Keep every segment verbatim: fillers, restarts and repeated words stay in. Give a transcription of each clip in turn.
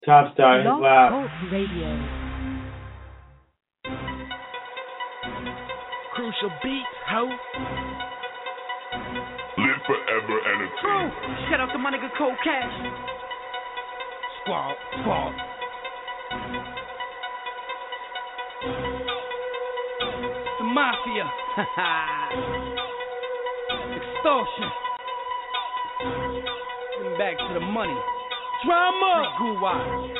Top Star Hip Blog Hop. Talk Radio. Crucial beats, ho. Live forever entertainment. Shout out to my nigga Cold Cash. Squad, squad. The Mafia. Extortion. Getting back to the money. Drama. Goo-wop.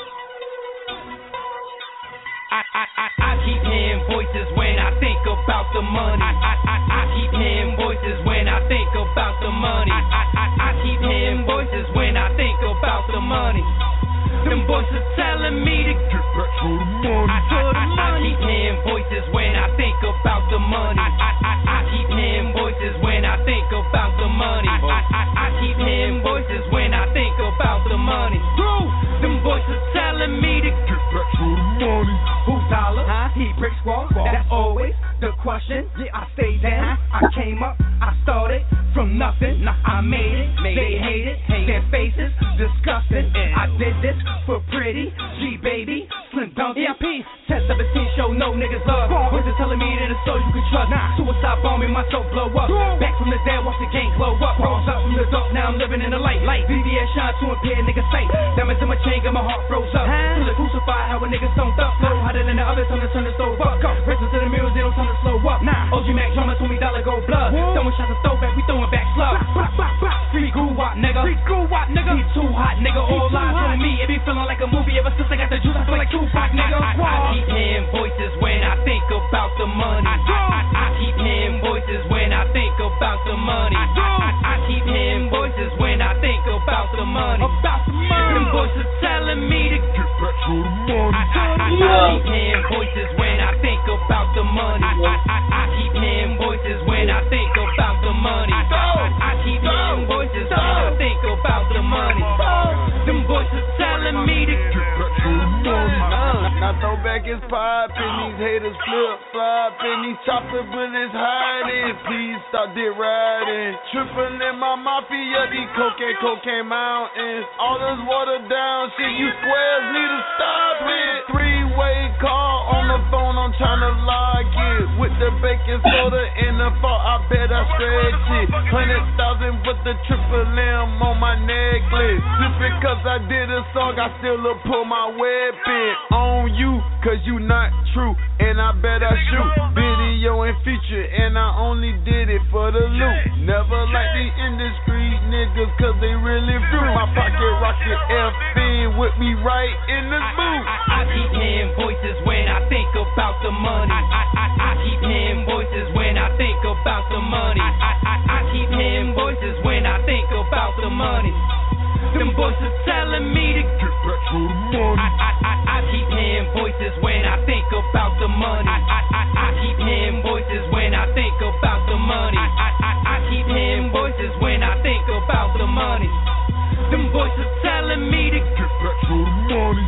I, I, I, I keep hearing voices when I think about the money. I, I, I, I keep hearing voices when I think about the money. I, I, I, I keep hearing voices when I think about the money. Them voices telling me to get back to the money. I, I, I, I keep hearing voices when I think about the money. I, I, I, I keep hearing voices when I think about the money. I, I, I, I keep hearing voices when I think about the money. Them voices telling me to get back to the money. Who dollar? Huh? He breaks walls. That's always the question. Yeah, I stay down. I came up. I started from nothing. Nah, I made it. Made they it. hate it. Hate their faces disgusting. Yeah. I did this for pretty G baby. Slim Dunkin. E I P. ten seventeen show no niggas love. Voices telling me that it's so you can trust. Nah. Suicide bombing my soul blow up. Go. Back from the dead, watch the game glow up. Rose up from the dark. Now I'm living in the light. Light. V V S shine to impair niggas sight. Diamonds in my chain, got my heart froze up. Huh? Till it crucified how a nigga stoned up. Flow hotter than the others, time to turn the stove up. Racing to the mirrors, they don't time to slow up. Nah. O G Mac drama, twenty dollar gold blood. Whoa. Throwing shots of throwback, we throwing back slugs. Free Goo-wop, nigga. Free Goo-wop, nigga. He too hot, nigga. All eyes on me. It be feeling like a movie ever since I got the juice. I feel like Tupac, nigga. I, I, I keep hearing voices when I think about the money. I, I, I, I keep hearing voices when I think about the money. I, I, I, I keep hearing voices when I think about the money. About the money. Them voices telling me to get back to the money. I, I, I, I keep hearing voices when I think about the money. I, I, I, I keep hearing voices when I think about the money. I, I, I keep hearing voices when I think about the money. Them voices telling me to get back to the money. Now throwback is poppin', these haters flip flopping, these chopper bullets hiding. Please stop dick riding. Trippin' in my mafia, these cocaine, cocaine mountains. All this water down shit, you squares need to stop it. Three-way call on the phone, I'm tryna log it. With the baking soda in the fall, I bet I stretch it. Hundred thousand with the triple M on my necklace. Just because I did a song, I still pull my weapon on you, cause you not true, and I bet I shoot video and feature, and I only did it for the loot. Never like the industry niggas, cause they really fruit. My pocket rocket F in with me right in the boot. I, I, I keep hearing voices when I think about the money. I, I, I, I keep hearing voices when I think about the money. I, I, I, I keep hearing voices when I think about the money. Them voices telling me to get back to the money. I, I, I, I keep hearing voices when I think about the money. I, I, I, I keep hearing voices when I think about the money. I, I, I, I keep hearing voices when I think about the money. Them voices telling me to get back to the money.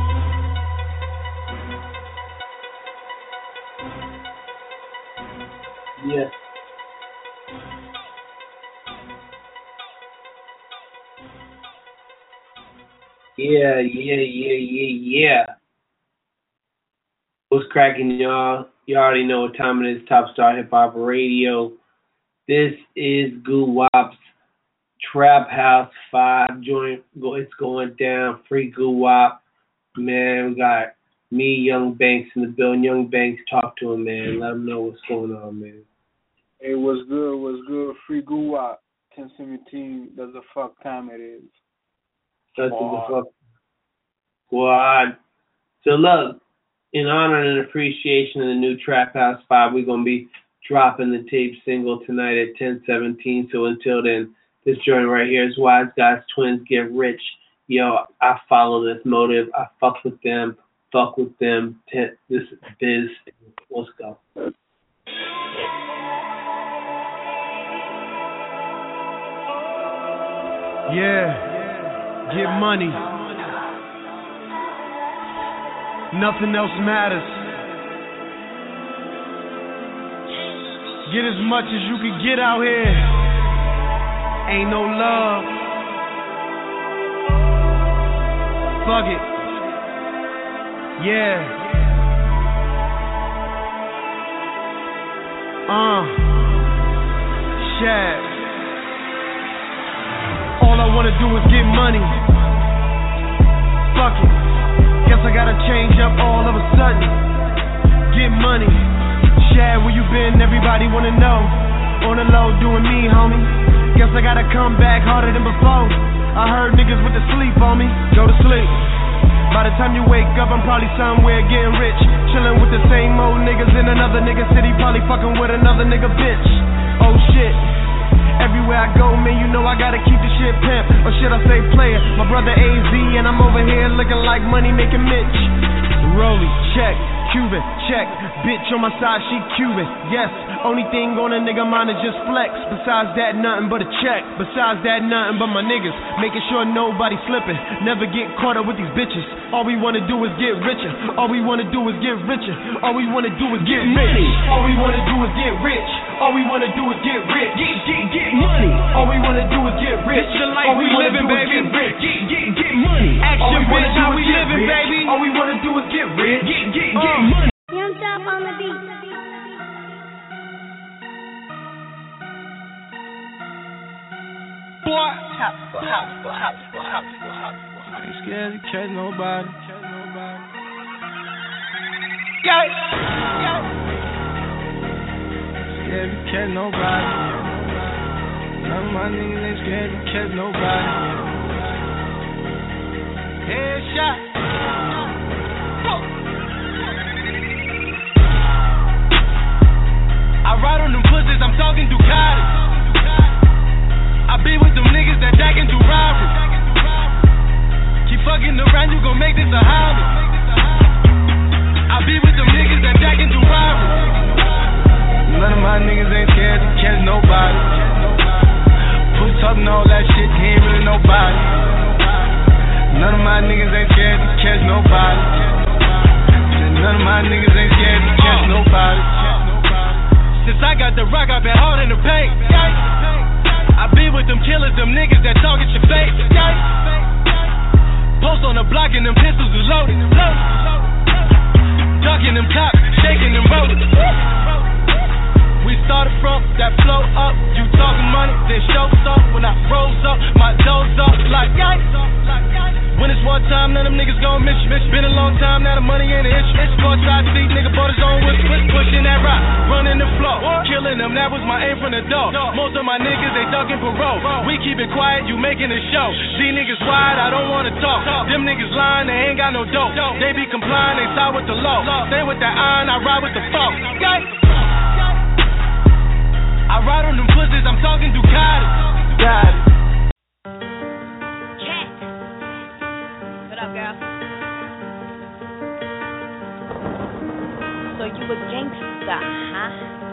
Yes. Yeah, yeah, yeah, yeah, yeah. What's cracking, y'all? You already know what time it is. Top Star Hip Hop Radio. This is Goo-wop's Trap House five joint. It's going down. Free Goo-wop. Man, we got me, Young Banks in the building. Young Banks, talk to him, man. Let him know what's going on, man. Hey, what's good? What's good? Free Goo-wop. ten seventeen, that's the fuck time it is. That's what the fuck. Squad. So look, in honor and appreciation of the new Trap House five, we're gonna be dropping the tape single tonight at ten seventeen. So until then, this joint right here is Wise Guys Twins Get Rich. Yo, I follow this motive. I fuck with them. Fuck with them. Ten, this is Biz. Let's go. Yeah, get money. Nothing else matters. Get as much as you can get out here. Ain't no love. Fuck it. Yeah. Uh. Shaq. All I wanna do is get money. Fuck it. Guess I gotta change up all of a sudden. Get money. Shaq, where you been? Everybody wanna know. On the low doing me, homie. Guess I gotta come back harder than before. I heard niggas with the sleep on me. Go to sleep. By the time you wake up, I'm probably somewhere getting rich. Chilling with the same old niggas in another nigga city. Probably fucking with another nigga bitch. Oh shit. Everywhere I go, man, you know I gotta keep the shit pimp. Or should I say player? My brother A Z and I'm over here looking like money making Mitch. Rollie, check. Cuban, check. Bitch on my side, she Cuban. Yes, only thing on a nigga mind is just flex. Besides that, nothing but a check. Besides that, nothing but my niggas. Making sure nobody slipping. Never get caught up with these bitches. All we wanna do is get richer. All we wanna do is get richer. All we wanna do is get money. All we wanna do is get rich. All we wanna do is get rich. Get, get, get money. All we wanna do is get rich. It's the life All we we wanna living, do baby. is get rich. Get, get, get money. All Action, we wanna bitch, do how is we get living, rich. baby. All we wanna do is get rich. Get, get, get Uh. money. Young Top on the beat. Boy, hop, hop, hop, hop, hop. I ain't scared to catch nobody. Yeah, yeah. Scared to catch nobody. None of my niggas ain't scared to catch nobody. Headshot. I ride on them pussies, I'm talking Ducati. I be with them niggas that jack and do robbery. Keep fucking around, you gon' make this a hobby. I be with them niggas that jack and do robbery. None of my niggas ain't scared to catch nobody. Who's talking all that shit, he ain't really nobody. None of my niggas ain't scared to catch nobody. None of my niggas ain't scared to catch nobody. Since I got the rock, I've been hard in the paint. I be with them killers, them niggas that target your face. Post on the block and them pistols is loaded. Ducking them cops, shaking them rollers. We started from that flow up. You talking money, then shows up. When I rose up, my doors up like yikes. When it's war time, none of them niggas gon' miss you. Been a long time, now the money ain't an issue. It's courtside seat, nigga bought his own whip, pushing that rock, running the floor, killing them. That was my aim from the door. Most of my niggas they ducking parole. We keep it quiet, you making a show. These niggas wide, I don't wanna talk. Them niggas lying, they ain't got no dope. They be complying, they side with the law. Stay with that iron, I ride with the fault. I ride on them pussies, I'm talking Ducati. Got it. Girl. So you a gangsta, huh?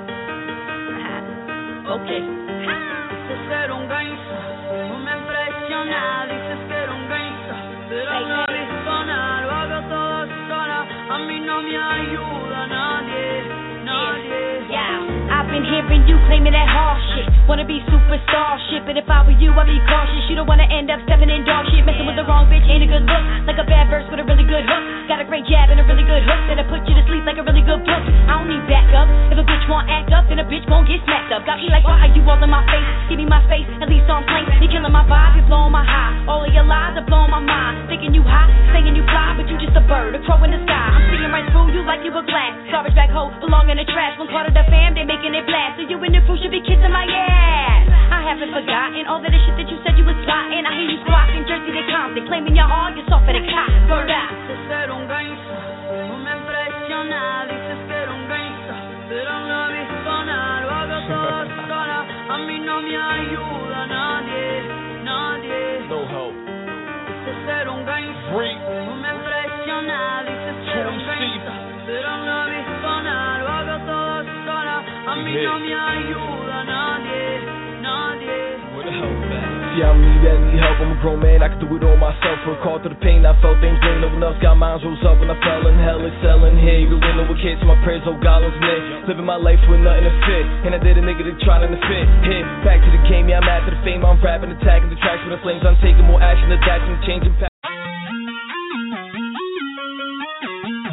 Okay. Dices ser un gangsta, no me impresiona. Dices que era un gangsta, pero no he visto nada. Lo hago todo sola, a mí no me ayuda nadie, nadie. Yeah, I've been hearing you claiming that hard shit. Wanna be superstar shit, but if I were you, I'd be cautious. You don't wanna end up stepping in dog shit, messing with the wrong bitch ain't a good look. Like a bad verse with a really good hook. Got a great jab and a really good hook that'll put you to sleep like a really good book. I don't need backup. If a bitch won't act up, then a bitch gon' get smacked up. Got me like, why are you all in my face? Give me my space, at least on plane. You're killing my vibe, you're blowing my high. All of your lies are blowing my mind. Thinking you hot, saying you fly, but you just a bird, a crow in the sky. I'm seeing right through you like you a glass. Garbage bag hoe, belong in the trash. One part of the fam, they making it blast. So you and the crew should be kissing my ass. I haven't forgotten all of the shit that you said you was plotting. I hear you squawking Jersey to Compton, claiming you're hard, you're soft for the cop. Bird out. Dices ser un gangsta, no me impresiona. Dices que era un gangsta, pero no he visto nada. Lo hago todo sola, a mí no me ayuda nadie, nadie. No help. Dices ser un gangsta, no me impresiona. Dices que era un gangsta, pero no he visto nada. Lo hago todo sola, a mí no me ayuda nadie, nadie. Where the help at? See, I'm really that need help, I'm a grown man, I can do it all myself. For a call to the pain I felt, things ain't no one else. Got minds rose up when I fell in hell, excelling here. You the winner with kids, my prayers, oh God, let's live. Living my life with nothing to fit, and I did a nigga that tried to fit. Hit, back to the game, yeah, I'm after the fame. I'm rapping, attacking the tracks with the flames. I'm taking more action, adapting, changing path.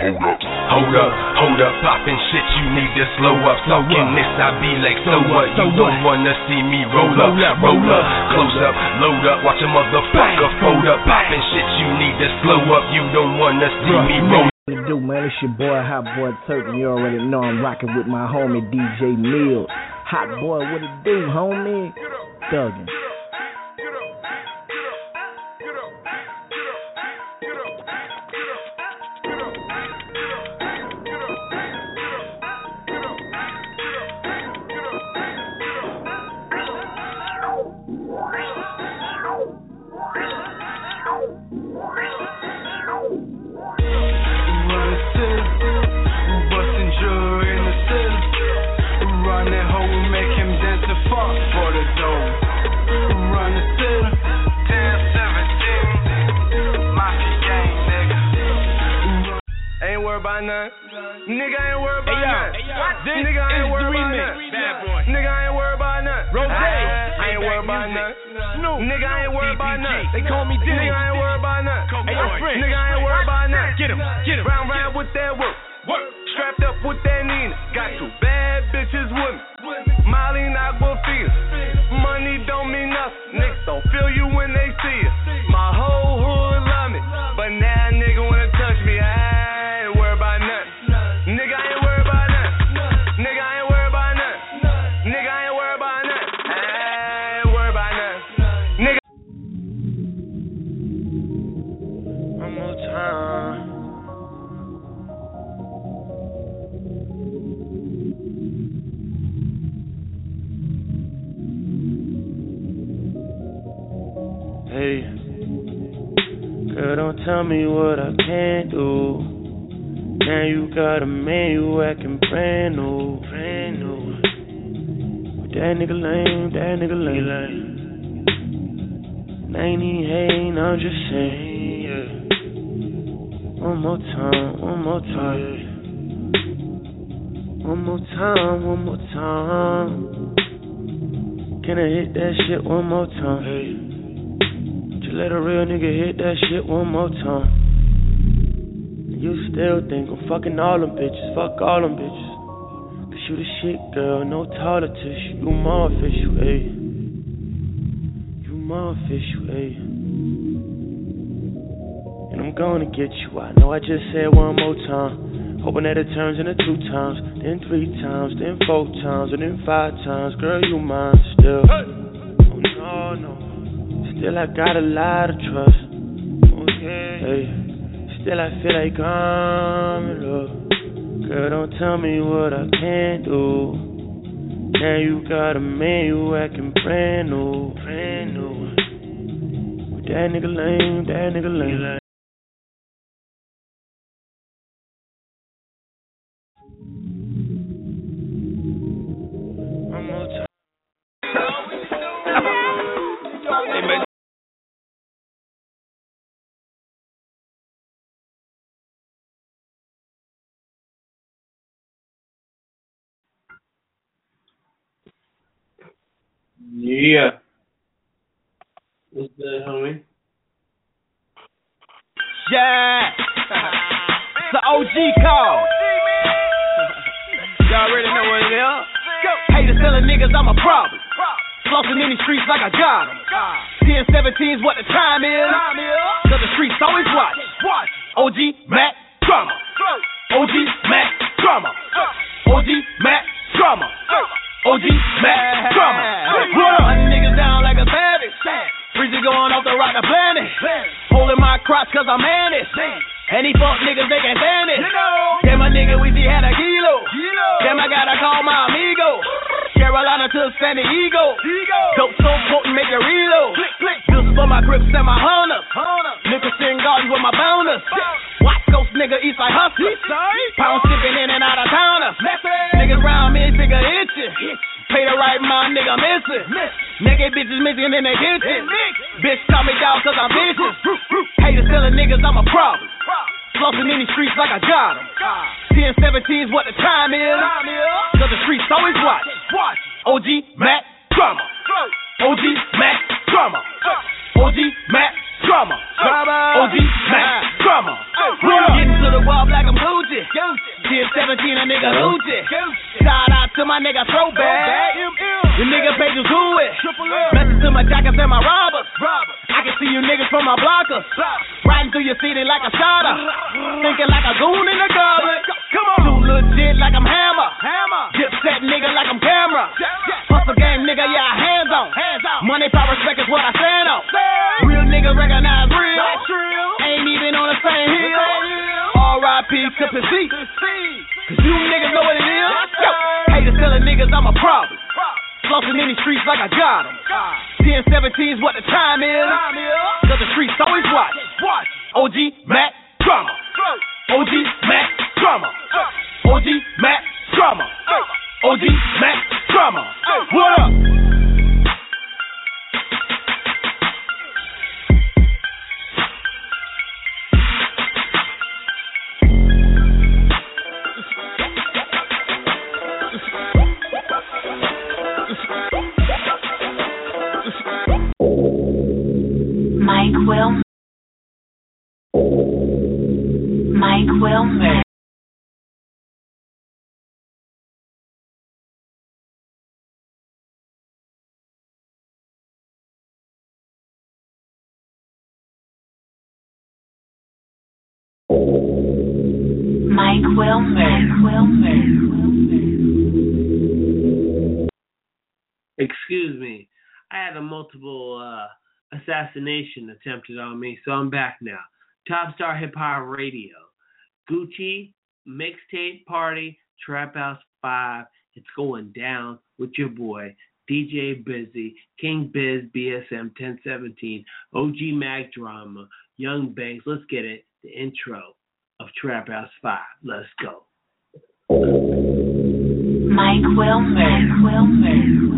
hold up. Hold up, hold up, poppin' shit, you need to slow up. Talking this, I be like, so what? You don't wanna see me roll up, roll up, close up, load up, watch a motherfucker fold up. Poppin' shit, you need to slow up. You don't wanna see me roll up. What it do, man? It's your boy, Hot Boy Turk, and you already know I'm rocking with my homie D J Mills. Hot Boy, what it do, homie? Thuggin'. Nigga ain't worried about nothing. This nigga ain't worried about nothing. Nigga ain't worried about nothing. Rose, I ain't worried about nothing. Nigga ain't worried about nothing. They call me Diddy. Nigga ain't worried about nothing. Nigga ain't worried about nothing. Get him, get him. Round round with that work. Work. Strapped up with that Nina. Got two bad bitches with me. Molly Aquafina. Money don't mean nothing. Niggas don't feel you when they see you. My whole hood love me, but now nigga wanna touch me. I ain't worried about nothing. Nigga ain't worried about nothing. Nigga ain't worried about nothing. Nigga ain't worried about nothing. I ain't worried about nothing. Nigga. One more time. Hey, girl, don't tell me what I can't do. Now you got a man, you acting brand new, brand new. But that nigga lame, that nigga lame. I ain't even hating, I'm just saying, yeah. One more time, one more time. One more time, one more time. Can I hit that shit one more time? Hey. Just let a real nigga hit that shit one more time. You still think I'm fucking all them bitches, fuck all them bitches. Cause you the shit, girl, no toilet tissue. You my official, ayy. You my official, ayy. And I'm gonna get you, I know I just said one more time. Hoping that it turns into two times, then three times, then four times, and then five times. Girl, you mine still. Oh no, no. Still I got a lot of trust. Okay. Hey. Still I feel like I'm in love. Girl, don't tell me what I can't do. Now you got a man, you acting brand new, brand new. But that nigga lame, that nigga lame. One more time. Yeah. What's good, homie? Yeah. It's an O G call. Y'all already know what it is. Haters telling niggas I'm a problem. Flossing in these streets like I got them. ten seventeen's what the time is. Cause the streets always watch. O G Mac Drama. O G Mac Drama. O G Mac Drama. O G Mac Drama. Hunting niggas down like a savage. Breezy going off the rock the planet. Holding my crotch cause I'm managed. And these fuck niggas, they can't stand it. Damn, my nigga, we see had a kilo. Damn, I gotta call my amigo. Carolina to San Diego. Dope so potent, make it reload. This for my grips and my hunters. Nicholson Garden with my bounders. Watch Coast nigga, Eastside hustlers. Pound shipping in and out of towners. Niggas round me, figure itching. Pay the right mind, nigga missing. Naked bitches missing in the kitchen. Bitch call me dog cause I'm vicious. Haters telling niggas I'm a problem. Flossing in these streets like I got them. ten seventeen's what the time is. Cause the streets always watch. O G Mac Drama. O G Mac Drama. O G Mac Drama. O G Mac Drama. Getting to the wall like I'm Gucci. my nigga throwback. You nigga pages who it? Message to my jackets and my robbers. I can see you niggas from my blockers. Riding through your city like a shotter. Thinking like a goon in the garbage. Come on. Too legit like I'm Hammer. Dip set nigga like I'm Camera. Hustle game nigga, yeah, hands on. Money, power, respect is what I stand on. Real niggas recognize real. Ain't even on the same hill. R I P to P C. Cause you niggas know what it is. Yo, haters telling niggas I'm a problem. Flossing in these streets like I got them. ten seventeen is what the time is. Cause the streets always watch. O G Mac Drama. O G Mac Drama. O G Mac Drama. O G Mac Drama. What up? Mike Will. Mike Will. Mike Will. Mike Will. Excuse me. I had a multiple uh, assassination attempted on me, so I'm back now. Top Star Hip Hop Radio. Gucci, Mixtape Party, Trap House five. It's going down with your boy, D J Busy, King Biz, B S M ten seventeen, O G Mac Drama, Young Banks. Let's get it. The intro of Trap House five. Let's go. Mike Will. Mike Will.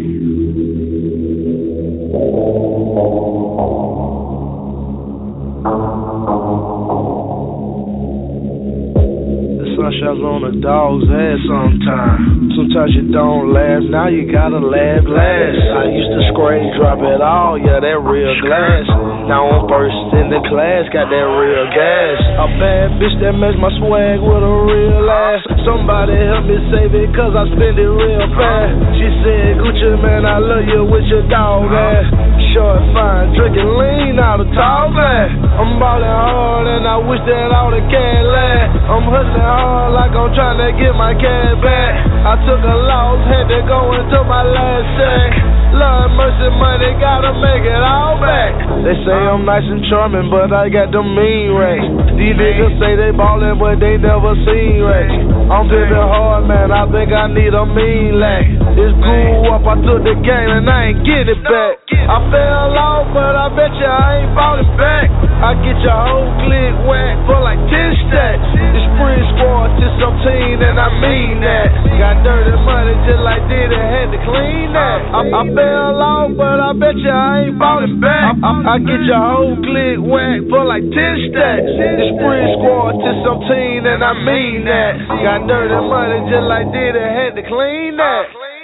Sunshine's on a dog's ass sometimes. Sometimes you don't last, now you gotta laugh last. I used to scrape, drop it all, yeah, that real glass. Now I'm first in the class, got that real gas. A bad bitch that match my swag with a real ass. Somebody help me save it, cause I spend it real fast. She said, Gucci man, I love you with your dog ass. Short, fine, drinking lean out of tall glass. I'm ballin' hard and I wish that all the can last. I'm hustling hard like I'm trying to get my cash back. I took a loss, had to go into my last sack. Lord mercy, money, gotta make it all back. They say I'm nice and charming, but I got them mean racks. These niggas say they ballin', but they never seen racks. I'm living hard, man, I think I need a mean lack. It's grew up, I took the game and I ain't get it back. I fell off, but I bet you I ain't falling back. I get your whole clique whacked for like ten stacks. It's Spring Squad to seventeen, and I mean that. Got dirty money just like did it, had to clean that. I, I fell off, but I bet you I ain't falling back. I, I get your whole clique whacked for like ten stacks. It's Spring Squad to seventeen, and I mean that. Got dirty money just like did it, had to clean that.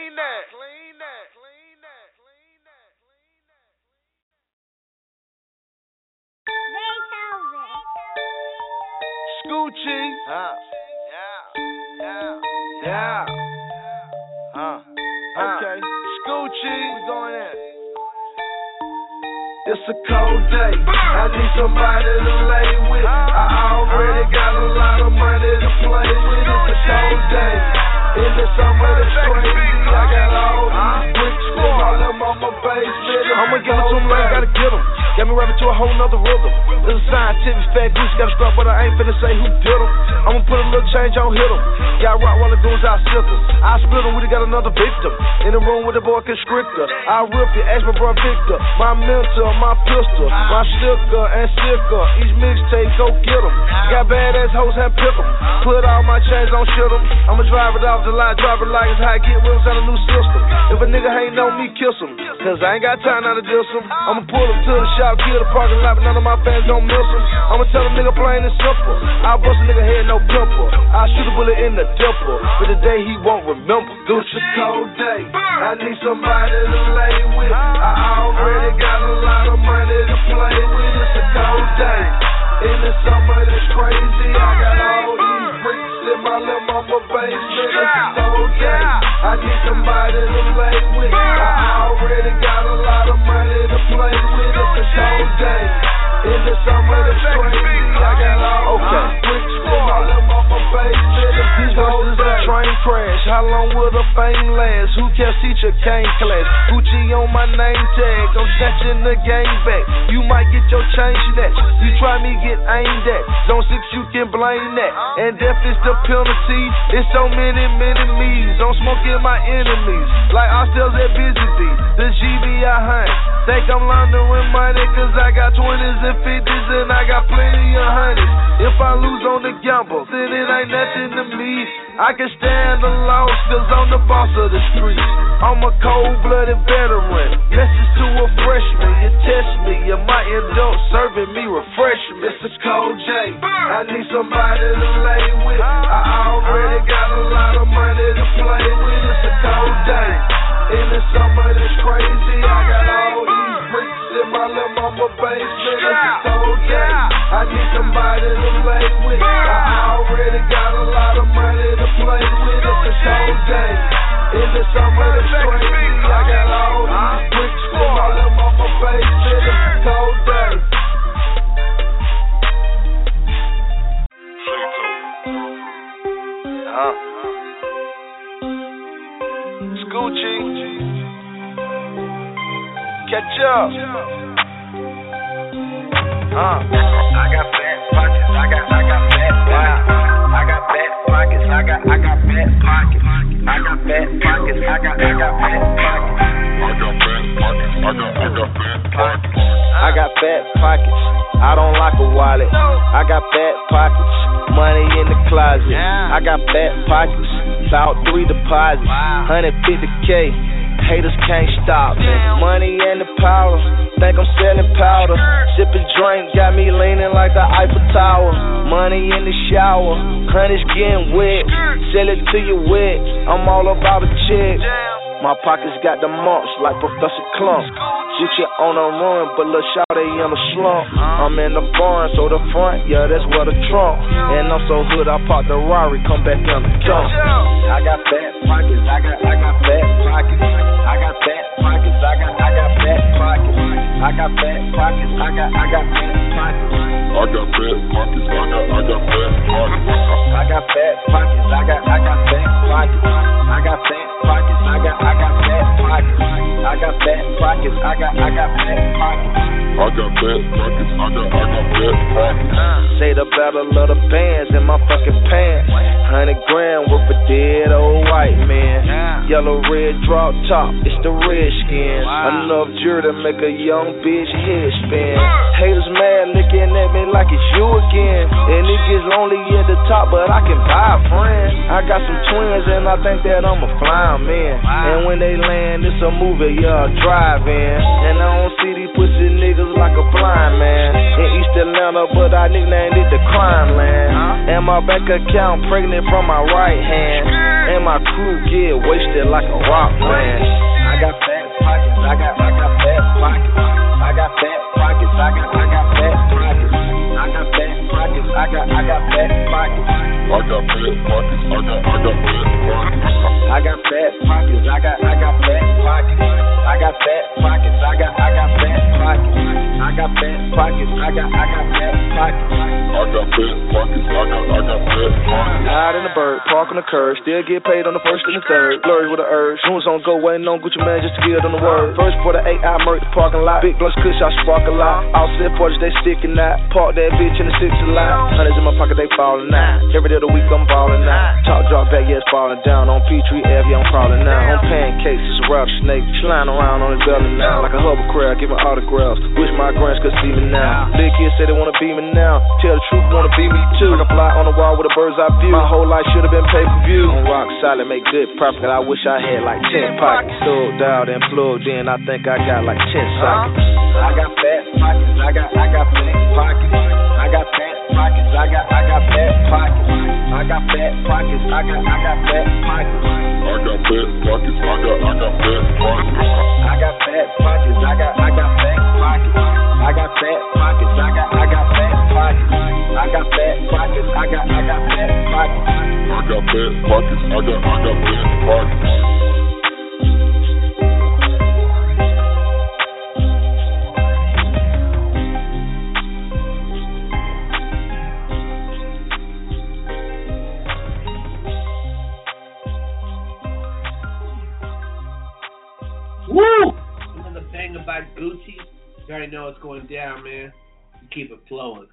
Gucci. Uh, yeah, yeah, yeah. Uh, okay. Scoochie. We going in. It's a cold day. I need somebody to lay with. I already got a lot of money to play with. It's a cold day. In the summer, it's crazy. I got all these bricks all in my basement. I'ma give it to him, man. Gotta get him. Got me rapping to a whole nother rhythm. It's a scientific fact, Goose got a strap, but I ain't finna say who did him. I'ma put a little change on, hit him. Got rock while I do is I sip him. I split him, we got another victim. In the room with the boy constrictor. I rip you, ask my bro Victor. My mentor, my pistol, my sticker and sticker. Each mixtape, go get him. Got badass hoes, hand pick him. Put all my chains on, shit him. I'ma drive it off the line, drive it like it's how I get rims on a new system. If a nigga ain't know me, kiss him. Cause I ain't got time now to diss him. I'ma pull him to the shop, kill the parking lot, but none of my fans don't miss him. I'ma tell a nigga plain and simple. I'll bust a nigga head, no pimple. I'll shoot a bullet in the dimple. But the day he won't remember. It's a cold day. I need somebody to lay with. I already got a lot of money to play with. It's a cold day. In the summer, it's crazy. I got all these bricks in my little mama basement. It's a cold day. I crash? How long will the fame last? Who cares? Teacher can't class. Gucci on my name tag. I'm snatching the game back. You might get your chain snatched. You try me, get aimed at. Zone six, you can blame that. And death is the penalty. It's so many, many me's. I'm smoking my enemies. Like ourselves at Busy Bee. The G B I hunt. Think I'm laundering money cause I got twenties and fifties and I got plenty of hundreds. If I lose on the gamble, then it ain't nothing to me. I can stand the loss cause I'm the boss of the streets. I'm a cold-blooded veteran. Message to a freshman. You test me, you might end up serving me refreshment. It's a cold J. I need somebody to lay with. I already got a lot of money to play with. It's a cold day. In the summer that's crazy. I got all these bricks in my little mama basement. It's a cold day. I need somebody to lay with. I already got a lot of money to play with. It's a cold day. In the summer that's crazy. I got all these bricks in my little mama basement. It's a cold day. Uh-huh. Gucci, catch up. Uh, I got fat pockets. I got, I got fat pockets. I got fat pockets. I got, I got fat pockets. I got fat pockets. I got, I got fat pockets. I got fat pockets. I got, I got fat pockets. I got fat pockets. I don't like a wallet. I got fat pockets. Money in the closet. I got fat pockets. About three deposits, one hundred fifty K. Haters can't stop me. Money and the power, think I'm selling powder. Sipping drink, got me leaning like the Eiffel Tower. Money in the shower, honey's getting wet. Sell it to you wet, I'm all about a check. My pockets got the mumps like Professor Clump. Gucci on the run, but lil' shawty in the slump. I'm in the barn, so the front, yeah, that's where the trunk. And I'm so hood, I park the Rari, come back in the dump. I got fat pockets, I got, I got fat pockets. I got fat pockets, I got, I got fat pockets. I got fat pockets, I got, I got fat pockets. I got fat pockets, I got, I got fat pockets. I got fat pockets, I got, I got fat pockets. I got fat pockets, I got, I got fat pockets. I got fat pockets, I got, I got fat pockets. I got fat pockets, I got, I got fat pockets. Say the battle of the bands in my fucking pants. Hundred grand worth of dead old white man. Yellow red drop top, it's the red skin. Enough jewelry to make a young bitch head spin. Haters mad looking at me like it's you again. And it gets lonely at the top, but I can buy a friend. I got some twins and I think that I'm a flying man. And when they land, it's a movie, yeah, drive in. And I don't see these pussy niggas like a blind man. In East Atlanta, but I nicknamed it the crime land. And my bank account pregnant from my right hand. And my crew get wasted like a rock man. I got fat pockets, I got, I got fat pockets. I got fat pockets, I got, I got fat pockets. I got fat pockets, I got, I got fat pockets. I got fat pockets, I got, I got fat pockets. I got fat pockets, I got, I got fat pockets. I got fat pockets, I got, I got fat pockets. I got fat pockets, I got, I got fat pockets. I got fat pockets, I got, I got fat pockets. Out in the bird, park on the curb, still get paid on the first and the third. Blurry with the urge, rooms on go, waiting on Gucci man just to get on the word. First for the eight, I murk the parking lot. Big blunts, kush, I spark a lot. Offset parties, they sticking out. Park that bitch in the six a lot. Hundreds in my pocket, they falling out. Every day of the week, I'm balling out. Top drop back, yeah, it's falling down. On Peachtree Ave, yeah, I'm crawling now. On pancakes, it's a rattlesnake. Sliding around on his belly now. Like a hover crab, giving autographs. Wish my grands could see me now. Big kids say they wanna be me now. Tell the truth, wanna be me too. Like a fly on the wall with a bird's eye view. My whole life should've been pay per view. On rock solid, make good profit. I wish I had like ten pockets. Sold out and plugged in. I think I got like ten sockets. I got fat pockets. I got, I got fat pockets. I got fat pockets. I got, I got fat pockets. I got fat pockets. I got, I got fat pockets. I got fat pockets. I got, I got fat pockets. I got fat pockets. I got, I got fat pockets. I got fat pockets. I got, I got fat pockets. I got fat pockets. I got, I got fat pockets. I got fat pockets. I got, I got fat pockets. Bang About Gucci. You already know what's going down, man. You keep it flowing.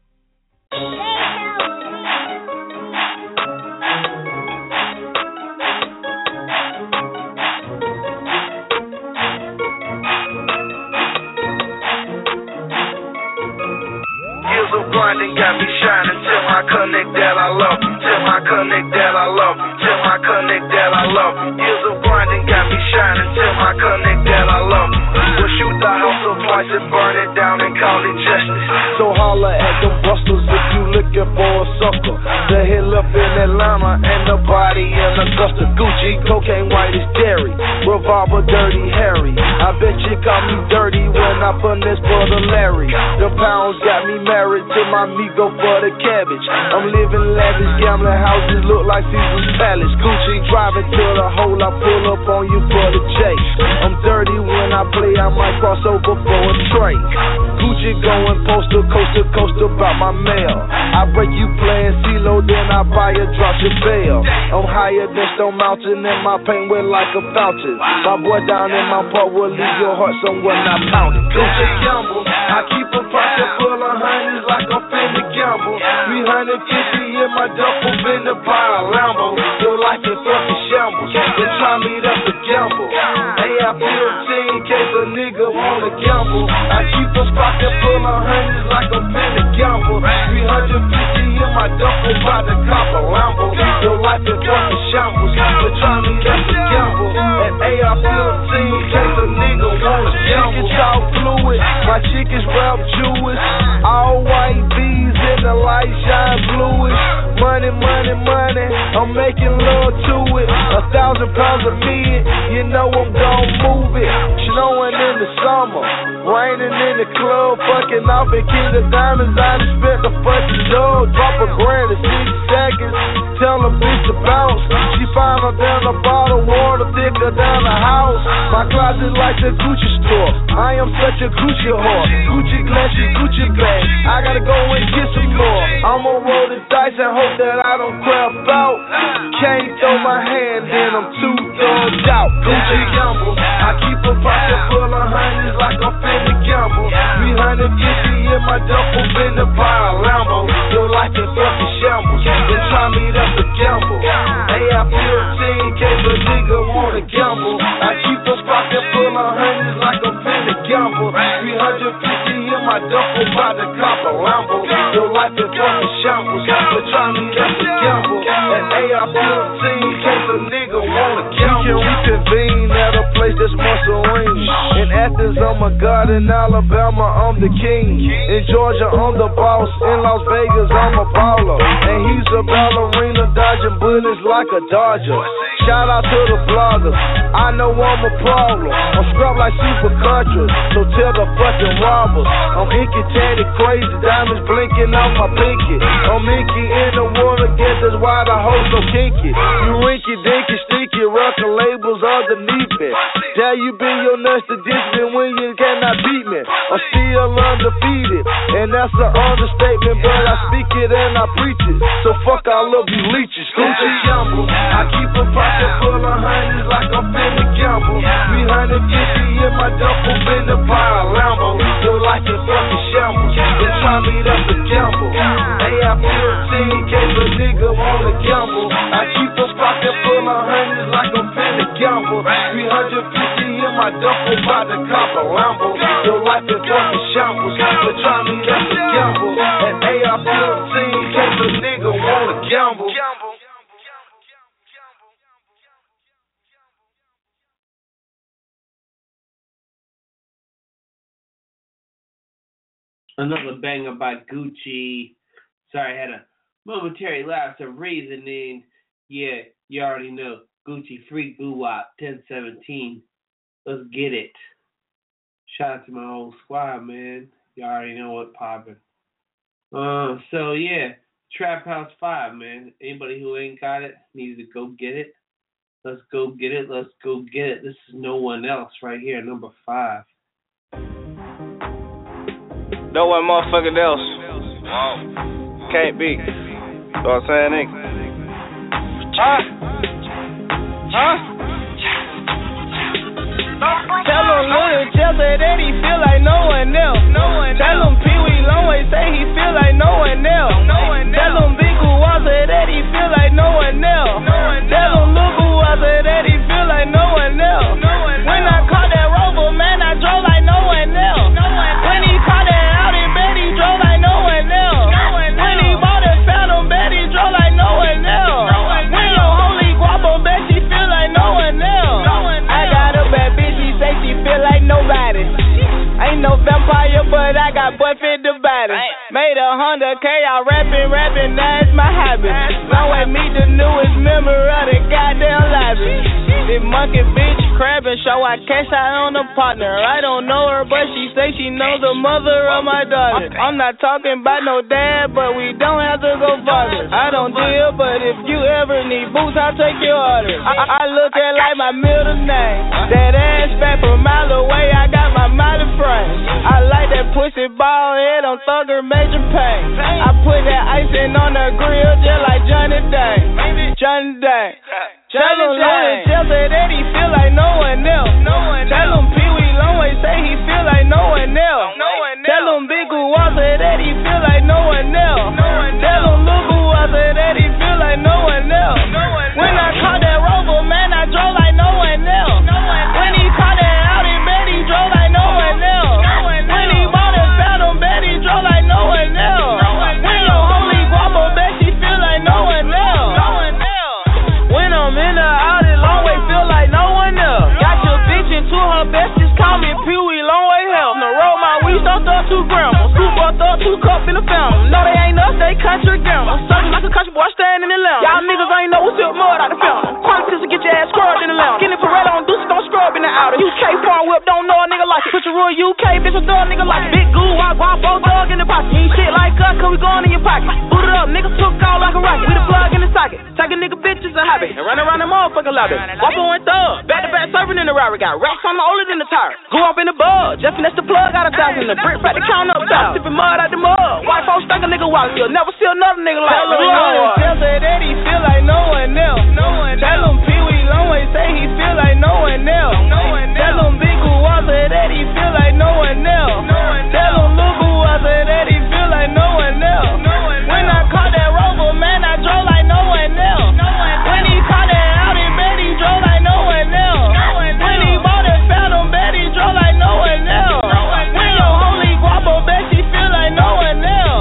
Years of grinding got me shining. Tell my connect that I love you. Tell my connect that I love you. Tell my connect that I love you. Years of grinding got me shining. Tell my connect that I love you. We'll shoot the house up twice and burn it down and call it justice. So holla at them busters if you looking for a sucker. The hill up in Atlanta and the body in Augusta. Gucci, cocaine white as dairy. Revolver dirty Harry. I bet you call me dirty when I finesse for the Larry. The pounds got me married to my Migo for the cabbage. I'm living lavish, gambling houses look like Caesar's Palace. Gucci driving to the hole, I pull up on you for the chase. I'm dirty when I play, I might cross over for a trade. Gucci going postal, coast to coast about my mail. I break you playing CeeLo, then I buy a drop your bail. I'm higher than Stone Mountain and my pain wet like a fountain. My boy down in my part will leave your heart somewhere not pounding. Gucci gamble, I keep a pocket full of hundreds like I'm finna gamble. three hundred fifty in my duffel, finna buy a Lambo. Your life is fucking shambles, then try me, that's a gamble. A I fifteen in case a nigga wanna gamble. I keep a pocket full of hundreds like I'm finna gamble. three hundred fifty in my duffel, buy the cop a Lambo. Your life is fucking shambles, then try me, that's a gamble. And A I fifteen in case a nigga wanna gamble. Chicken talk fluid, my chickens rap Jewish. All white bees in the light shine bluish. Money, money, money, I'm making love to it. A thousand pounds a million, you know I'm gon' move it. Snowing in the summer, raining in the club, fucking off at King of Diamonds. I done spent the fucking dog, drop a grand in six seconds. Tell a bitch to bounce. She find her down a bottle of water, thicker down the house. My closet like the Gucci store. I am such a Gucci whore. Gucci glasses, Gucci bag. I gotta go and get some more. I'ma roll the dice and hope that I don't crap out. Can't throw my hand in, I'm too thugged out. Gucci gamble, I keep a pocket full of hundreds like I'm finna gamble. three hundred fifty in my duffel, finna buy a Lambo. Your life is fucking shambles, then try me, that's a gamble. A I fifteen in case a nigga wanna gamble. I keep a pocket full of hundreds like I'm finna gamble. three hundred fifty in my duffel, buy the cop a Lambo. Your life is fucking shambles, but try me, that's a gamble. And A I fifteen in case a nigga wanna gamble. We can reconvene at a place that's more serene. In Athens, I'm a god. In Alabama, I'm the king. In Georgia, I'm the boss. In Las Vegas, I'm a baller. And he's a ballerina, dodging bullets like a dodger. Shout out to the bloggers, I know I'm a problem. I'm scrubbed like super countries, so tell the fucking robbers. I'm inky, tatty, crazy, diamonds blinking off my pinky. I'm inky in the water, guess that's why the hoes so kinky. You rinky, dinky, stinky, record labels underneath me. Dare you be your nuts to diss me when you cannot beat me. I'm still undefeated, and that's an understatement, but I speak it and I preach it. So fuck all of you leeches. Gucci gamble, I keep a pocket full of hundreds like I'm finna gamble. three hundred fifty in my duffel, finna buy a Lambo. Your life is fucking shambles, then try me, that's a gamble. A I fifteen in case a nigga wanna gamble. I keep a pocket full of hundreds like I'm finna gamble. three hundred fifty in my duffel, buy the cop a Lambo. Your life is fucking shambles, but try me, that's a gamble. And A I fifteen in case a nigga wanna gamble. Another banger by Gucci. Sorry, I had a momentary lapse of reasoning. Yeah, you already know. Gucci Free Goo-Wop, ten seventeen. Let's get it. Shout out to my whole squad, man. You already know what poppin'. Uh, so yeah, Trap House five, man. Anybody who ain't got it needs to go get it. Let's go get it. Let's go get it. This is No One Else right here, number five. No one motherfucking else. Wow. Can't be. You know what I'm saying, nigga? Huh? Huh? Tell them little Jesse no one else. Tell him Pee Wee Longway say he feel like no one else. Tell him Big Guaza that he feel like no one else. Tell him Lil Guaza that he feel like no one else. When I caught that Rover, man, I drove like no one else. When he caught that Audi, bet he drove like no one else. When he bought that Phantom, bet he drove like no one else. When your holy guapo, bet she feel like no one else. I got a bad bitch, she say she feel like nobody. Ain't no vampire, but I got boy fit the body. Made a hundred K, I rapping, rapping, that's my habit. Long way meet the newest member of the goddamn library. This monkey bitch crabbing, show I cash out on the partner. I don't know her, but she say she knows the mother of my daughter. I'm not talking about no dad, but we don't have to go farther. I don't deal, but if you ever need boots, I'll take your order. I, I look at like my middle name. That ass fat from a mile away, I got my mighty frame. I like that pussy ball head on Thugger Major Pain. I put that icing on the grill just like Johnny Day. Johnny Day. Tell him Louis Chelsea that he feel like no one else. Tell him Pee Wee Longway say he feel like no one else. Tell him Big Guaza that he feel like no one else. Tell him Lil Guaza that he feel like no one else. When I caught that Rover, man, I drove like no one else. When he caught that Audi, bet he drove like no one else. When he bought that Phantom, bet he drove like no one else. When your holy guapo, bet she feel like no one else. When I'm in the Audi, Longway feel like no one else. Got your bitch into her best, just call me Pee Wee Longway help. No roll my weed, don't throw two grams. Scoop up, throw two cup in the fountain. No, they ain't us, they country gamble. I'm sucking like a country boy standing in the lounge. Y'all niggas ain't know what's up mud out the fountain. Quantities to get your ass scrubbed in the lounge. Skinny Peretta on Deuce, don't scrub in the outer. U K farm whip, don't know a nigga like it. Put your real U K, bitch, a thug nigga like it. Big goo, I guap, both dog in the pocket. You ain't shit like us, cause we going in your pocket. Boot it up, niggas took out like a rocket. We the plug in the socket. Taking nigga bitches a habit. And run around the motherfucking lobby. Guapo and thug. Back to back serving in the Rari. Got racks on the older than the tire. Go up in the bud. Just finesse the plug out of thousand. The brick back the count up south. Sipping mud out the mud. White folks stunk a nigga while you'll never see another nigga like me. Tell her that he feel like no one else. Tell him Pee Wee Longway say he feel like no one else. Tell him Big Guaza that he feel like no one else. Tell him Lil Guaza that he feel like no one else. When I caught that Rover, man, I drove like no one else. When he caught that Audi, bet he drove like no one else. When he bought that Phantom, bet he drove like no one else. When your holy guapo, bet she feel like no one else.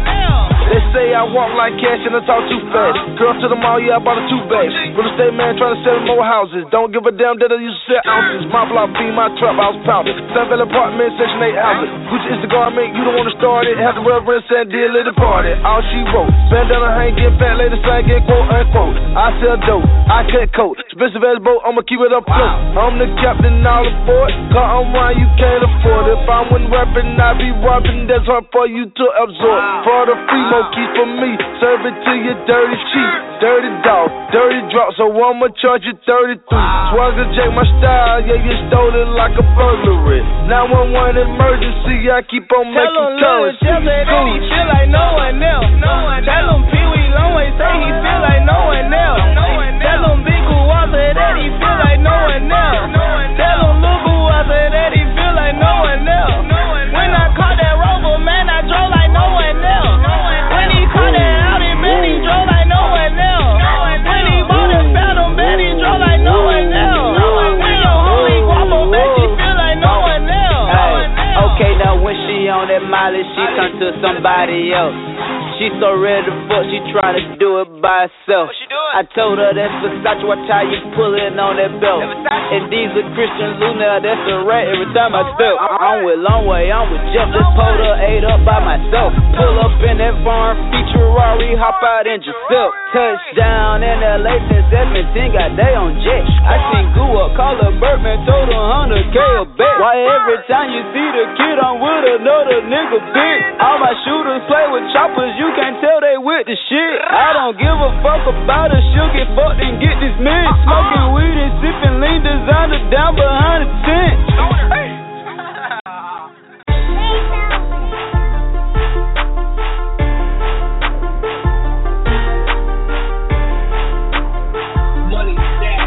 They say I walk like cash and I talk too fast. Girl to the mall, yeah, I bought her two bags. Real estate man trying to sell more houses. Don't give a damn that I used to sell ounces. My block be my trap house pounded. Sun Valley apartment, section eight houses. Gucci is the garment, you don't want to start it. Have the reverence and deal at the party. All she wrote, bandana hanging, fat lady singing, quote unquote. I sell dope, I cut coat. Expensive as boat, I'ma keep it up close. I'm the captain all aboard. Cause I'm wine, you can't afford it. If I wasn't rapping, I'd be robbing. That's hard for you to absorb. For the free mo keep for me, serve it to you dirty cheap, dirty dog, dirty drop, so I'ma charge you thirty-three. Swagger J, my style, yeah, you stole it like a burglary. nine one one emergency, I keep on Tell making him currency. Tell him that he feel like no one else. Tell him Pee Wee Longway say he feel like no one else. Tell him Big Guaza that he feel like no one else. Tell him Lil Guaza that he feel like no one else. When I caught that Rover, man, I drove like no one else. When he caught that Audi, man, he drove like no one else. When he bought that Phantom, man, he drove like no one else. When your holy guapo, man, she feel like no one else. Okay, now when she on that Molly, she come to somebody else. She so ready to fuck, she tryna do it by herself. I told her that's Versace, watch how you pullin' on that belt. And these are Christian Luna, that's a rat every time I step. I'm with Longway, I'm with Jeff, just pulled her eight up by myself. Pull up in that farm, feature Rari, hop out in Giuseppe. Touchdown in L A since seventeen, got day on jet. I seen Goo up, call her Birdman, told her one hundred K a bet. Why every time you see the kid, I'm with another nigga big. All my shooters play with choppers, you can't tell they with the shit. I don't give a fuck about her, she'll get fucked and get dismissed. Smoking weed and sipping lean, designer down behind the tent.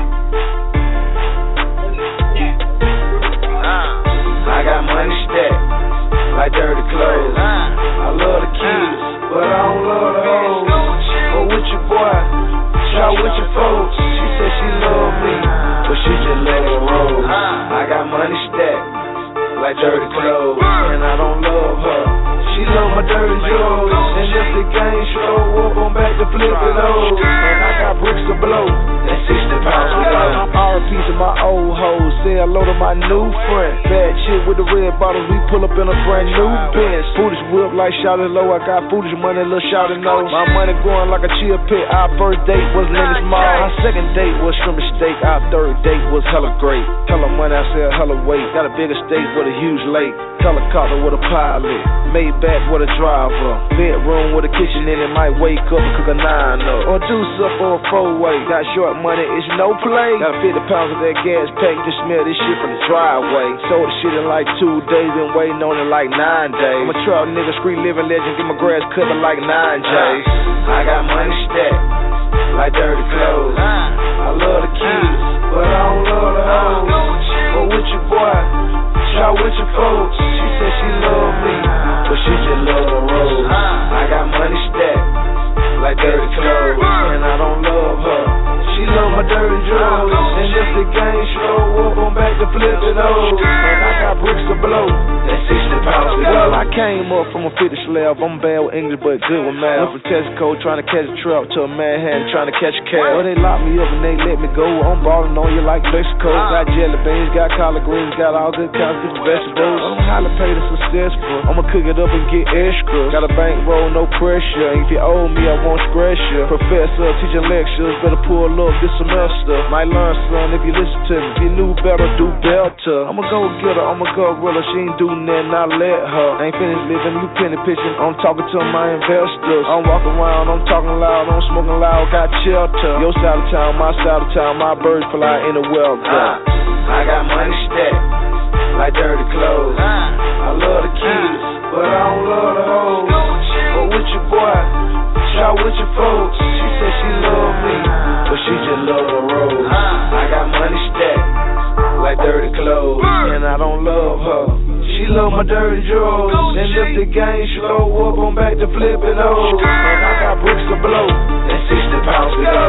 I got money stacked. got money stacked like dirty clothes, and I don't love her. She love my dirty jewels, and if the game show up, I'm back to flipping those. And I got bricks to blow, and sixty pounds to go. R P to my old hoes, say hello to my new friend. Bad chick with the red bottles, we pull up in a brand new Benz. Foolish whip like shouted low, I got foolish money, little shouted no. My money growing like a chia pit. Our first date was in this mall. Our second date was shrimp and steak. Our third date was hella great. Hella money, I said hella weight. Got a bigger stage with a huge lake. Helicopter with a pilot. Made back with a driver. Bedroom with a kitchen in it. Might wake up and cook a nine up. Or do something for a four-way. Got short money, it's no play. Got fifty pounds of that gas pack. Just smell this shit from the driveway. Sold the shit in like two days. Been waiting on it like nine days. I'm a trap nigga, street living legend. Get my grass cut in like nine J's. I got money stacked like dirty clothes. I love the kids, but I don't love the hoes. But with your boy, shout with your folks. She said she love me, but she just love the road. I got money stacked like dirty clothes, and I don't love her. She love my dirty jewels, and if the game show up, I'm back to flipping those. And I got bricks to blow, and sixty pounds to go. Well, I came up from a fifty slab. I'm bad with English, but good with math. Went from Texaco trying to catch a trap to a Manhattan trying to catch a cab. Well, they locked me up and they let me go. I'm balling on you like Mexico. Got jelly beans, got collard greens, got all good kinds of vegetables. I'm highly paid and successful. I'ma cook it up and get extra. Got a bankroll, no pressure. If you owe me, I won't scratch you. Professor teaching lectures, better pull up this semester. Might learn son if you listen to me. If you knew better, do better. I'ma go get her, I'ma go gorilla. She ain't do nothing, I let her. I ain't finished living, you penny pitching. I'm talking to my investors. I'm walking around, I'm talking loud, I'm smoking loud, got shelter. Your side of town, my side of town, my birds fly in the well. Uh, I got money stacked like dirty clothes. I love the kids, but I don't love the hoes. But with your boy, shout with your folks. She said she love me, but she just love the road. I got money stacked like dirty clothes, and I don't love her. She love my dirty jewels, and if the game slow up, I'm back to flipping those. And I got bricks to blow, and sixty pounds to go.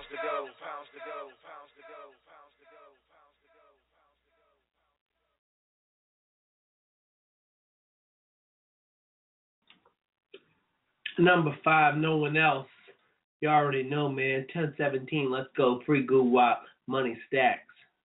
Number five, no one else. You already know, man. ten seventeen, let's go. Free Goo Wop, Money Stacks.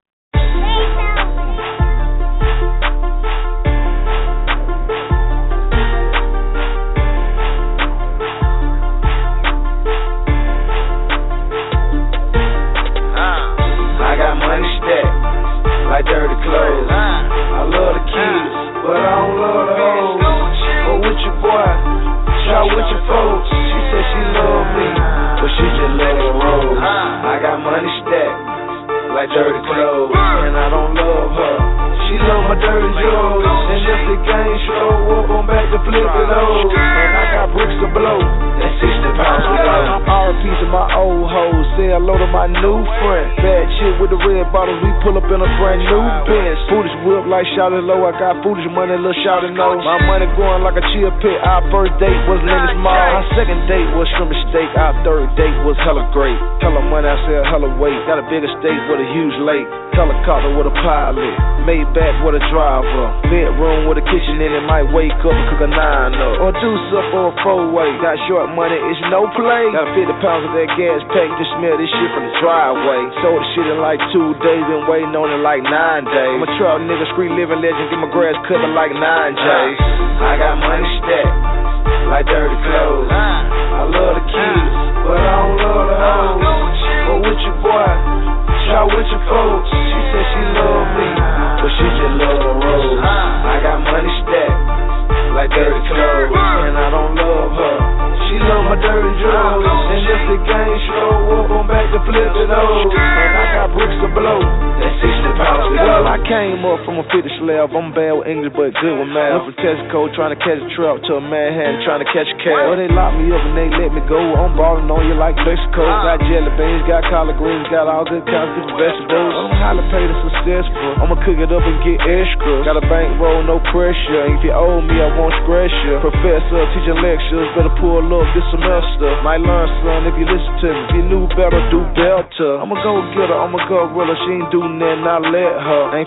I got money stacked like dirty clothes. I love the kids, but I don't love the hoes. But with your boy, shout with your folks. She said she love me, but she just love the road. I got money stacked like dirty clothes, and I don't love her. She love my dirty jewels, and if the game show up, I'm back to flipping those. And I got bricks to blow, and sixty pounds to go. R P to my old hoes, say hello to my new friend. Bad chick with the red bottles, we pull up in a brand new Benz. Foolish whip like shouted low, I got foolish money, little shouted no. My money growing like a chia pit. Our first date was in this mall. Our second date was shrimp and steak. Our third date was hella great. Hella money, I said hella weight. Got a bigger stage with a huge lake. Helicopter with a pilot. Made back with a driver. Bedroom with a kitchen in it. Might wake up and cook a nine up. Or do something for a four-way. Got short money, it's no play. Got fifty pounds of that gas pack. Just smell this shit from the driveway. Sold the shit in like two days. Been waiting on it like nine days. I'm a trap nigga, street living legend. Get my grass cut in like nine J's. I got money stacked like dirty clothes. I love the kids, but I don't love the hoes. But with your boy, shout with your folks. She said she love me, but she just love the road. I got money stacked like dirty clothes, and I don't love her. She love my dirty jewels, and if the game show up, I'm back to flipping those. And I got bricks to blow, and sixty pounds to go. Well, I came up from a fifty slab. I'm bad with English, but good with math. Went from Texaco trying to catch a trap to a Manhattan trying to catch a cab. Well, they locked me up and they let me go. I'm balling on you like Mexico. Got jelly beans, got collard greens, got all good kinds of vegetables. I'm highly paid and successful. I'ma cook it up and get extra. Got a bankroll, no pressure. If you owe me, I won't scratch you. Professor teaching lectures, better pull up this semester. Might learn son if you listen to me. If you knew better, do better. I'ma go get her, I'ma go gorilla. She ain't do nothing, I let her. I ain't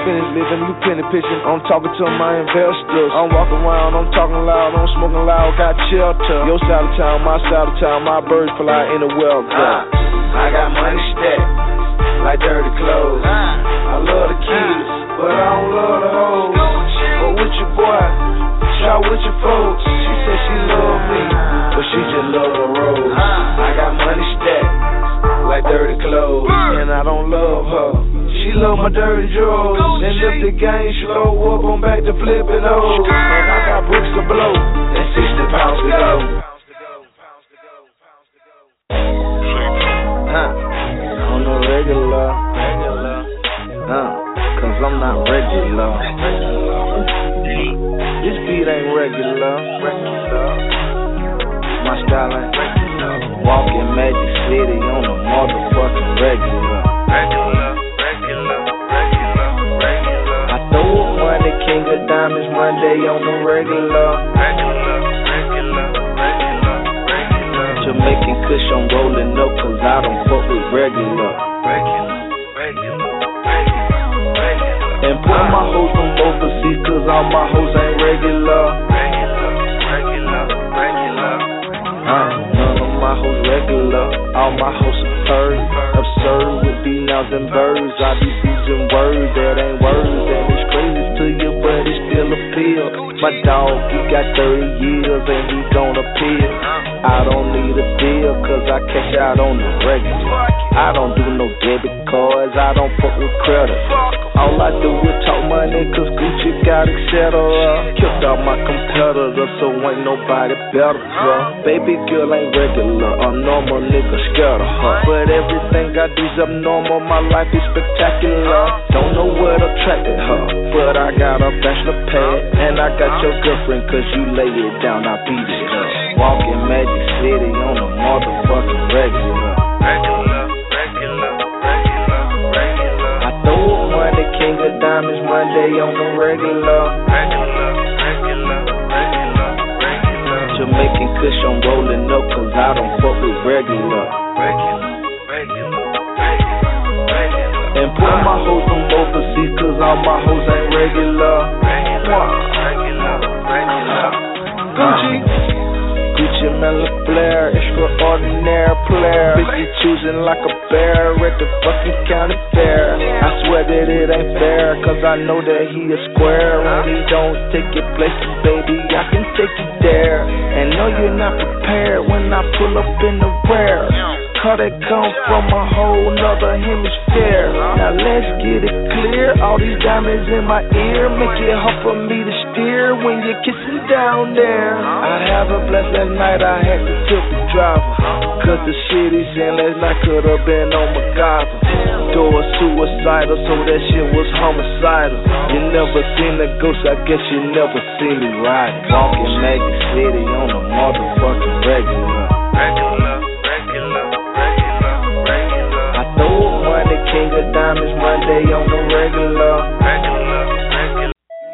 finished living, you penny pitching. I'm talking to my investors. I'm walking around, I'm talking loud, I'm smoking loud, got shelter. Your side of town, my side of town, my birds fly anywhere. Uh, I got money stacked like dirty clothes. I love the kids, but I don't love the hoes. But with your boy, shout with your folks. She said she love me, but she just love the rose. I got money stacked like dirty clothes, and I don't love her. She love my dirty drugs. And if the game slow up, I'm back to flipping those. And I got bricks to blow and sixty pounds to go. Huh? On the regular, regular, huh? Cause I'm not regular. This beat ain't regular. My style ain't regular. Walking Magic City on the motherfucking regular. Regular, regular, regular, regular. I throw a money, king of diamonds, Monday on the regular. Regular, regular, regular, regular. Jamaican Kush, I'm rolling up, cause I don't fuck with regular. Regular, regular, regular, regular. And put my hoes from overseas, cause all my hoes ain't regular. Regular, regular, regular. Uh, none of my hoes regular, all my hoes superb. Absurd with these nouns and verbs, I be using words that ain't words. And it's crazy to you, but it still appeal. My dog, he got thirty years and he gon' appeal. I don't need a deal, cause I cash out on the regular. I don't do no debit cards, I don't fuck with credit. All I do is talk money, cause Gucci got et cetera. Killed all my competitors, so ain't nobody better, bro. Baby girl ain't regular, a normal nigga scared of her. But everything I do's abnormal, my life is spectacular. Don't know what attracted her, but I got a bachelor pad. And I got your girlfriend, cause you lay it down, I beat it up. Walking Magic City on the motherfucking regular. Regular, regular, regular, regular. I throw a money, king of diamonds, Monday on the regular. Regular, regular, regular, regular. Jamaican Kush, I'm rolling up, cause I don't fuck with regular. Regular, regular, regular, regular. And put my hoes from overseas, cause all my hoes ain't regular. Regular, regular, regular. Gucci. Gucci Mela Blair, extraordinary player. Bitch, choosing like a bear at the fucking county fair. I swear that it ain't fair, cause I know that he a square. When he don't take your places, baby, I can take you there. And no, you're not prepared when I pull up in the rear. Cause they come from a whole nother hemisphere. Now let's get it clear. All these diamonds in my ear make it hard for me to steer when you're kissing down there. I have a blessed last night, I had to tip the driver. Cause the shit he said last night could have been on MacGyver. Door suicidal, so that shit was homicidal. You never seen a ghost, I guess you never seen me ride. Walking Magic City on the motherfucking regular. Regular. King of diamonds, Monday on the regular. Regular, regular.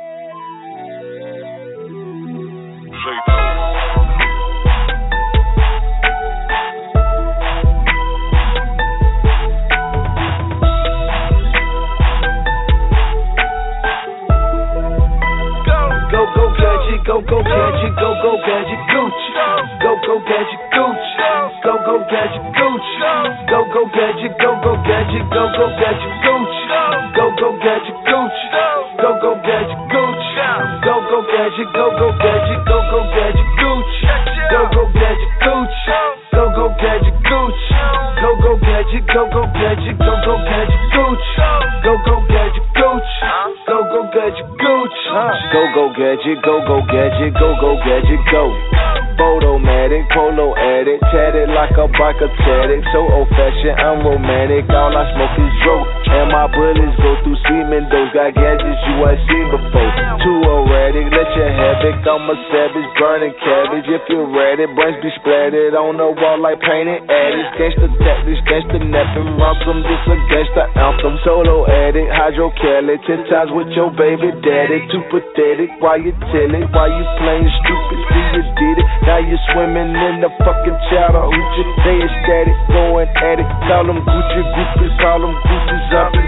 Go, go, gadget, go, go, gadget, go, go, gadget, Gucci. Go, go, gadget, Gucci. Go, go, gadget, Gucci. Go, go, gadget, go, go, gadget, go, go, gadget, Gucci. Go, go, gadget, Gucci. Go, go, gadget, Gucci. Go, go, gadget, go, go, gadget, go, go, gadget, Gucci. Go, go, gadget, Gucci. Go, go, gadget, Gucci. Go, go, gadget, go, go, gadget, go, go, gadget, Gucci. Go, go, gadget, Gucci. Go, go, gadget, Gucci. Go, go, gadget, go, go, gadget, go, go, gadget, go. Photomatic, polo addict, tatted like a biker tatted. So old fashioned, I'm romantic. All I smoke is dope, and my bullets go through semen. Those got gadgets you ain't seen before. Too erratic, let you have it. I'm a savage, burning cabbage. If you're ready, brains be splattered on the wall like painted addicts. Gangsta tactics, gangsta napping, ransom. This a gangsta anthem. Solo addict, hydro Kelly. Ten times with your baby daddy. Too pathetic. Why you tell it? Why you playing stupid? See you did it. Now you swimming in the fucking chowder. Hoochie, they ecstatic, going at it. Call them Gucci, Gucci, call them Gucci's up and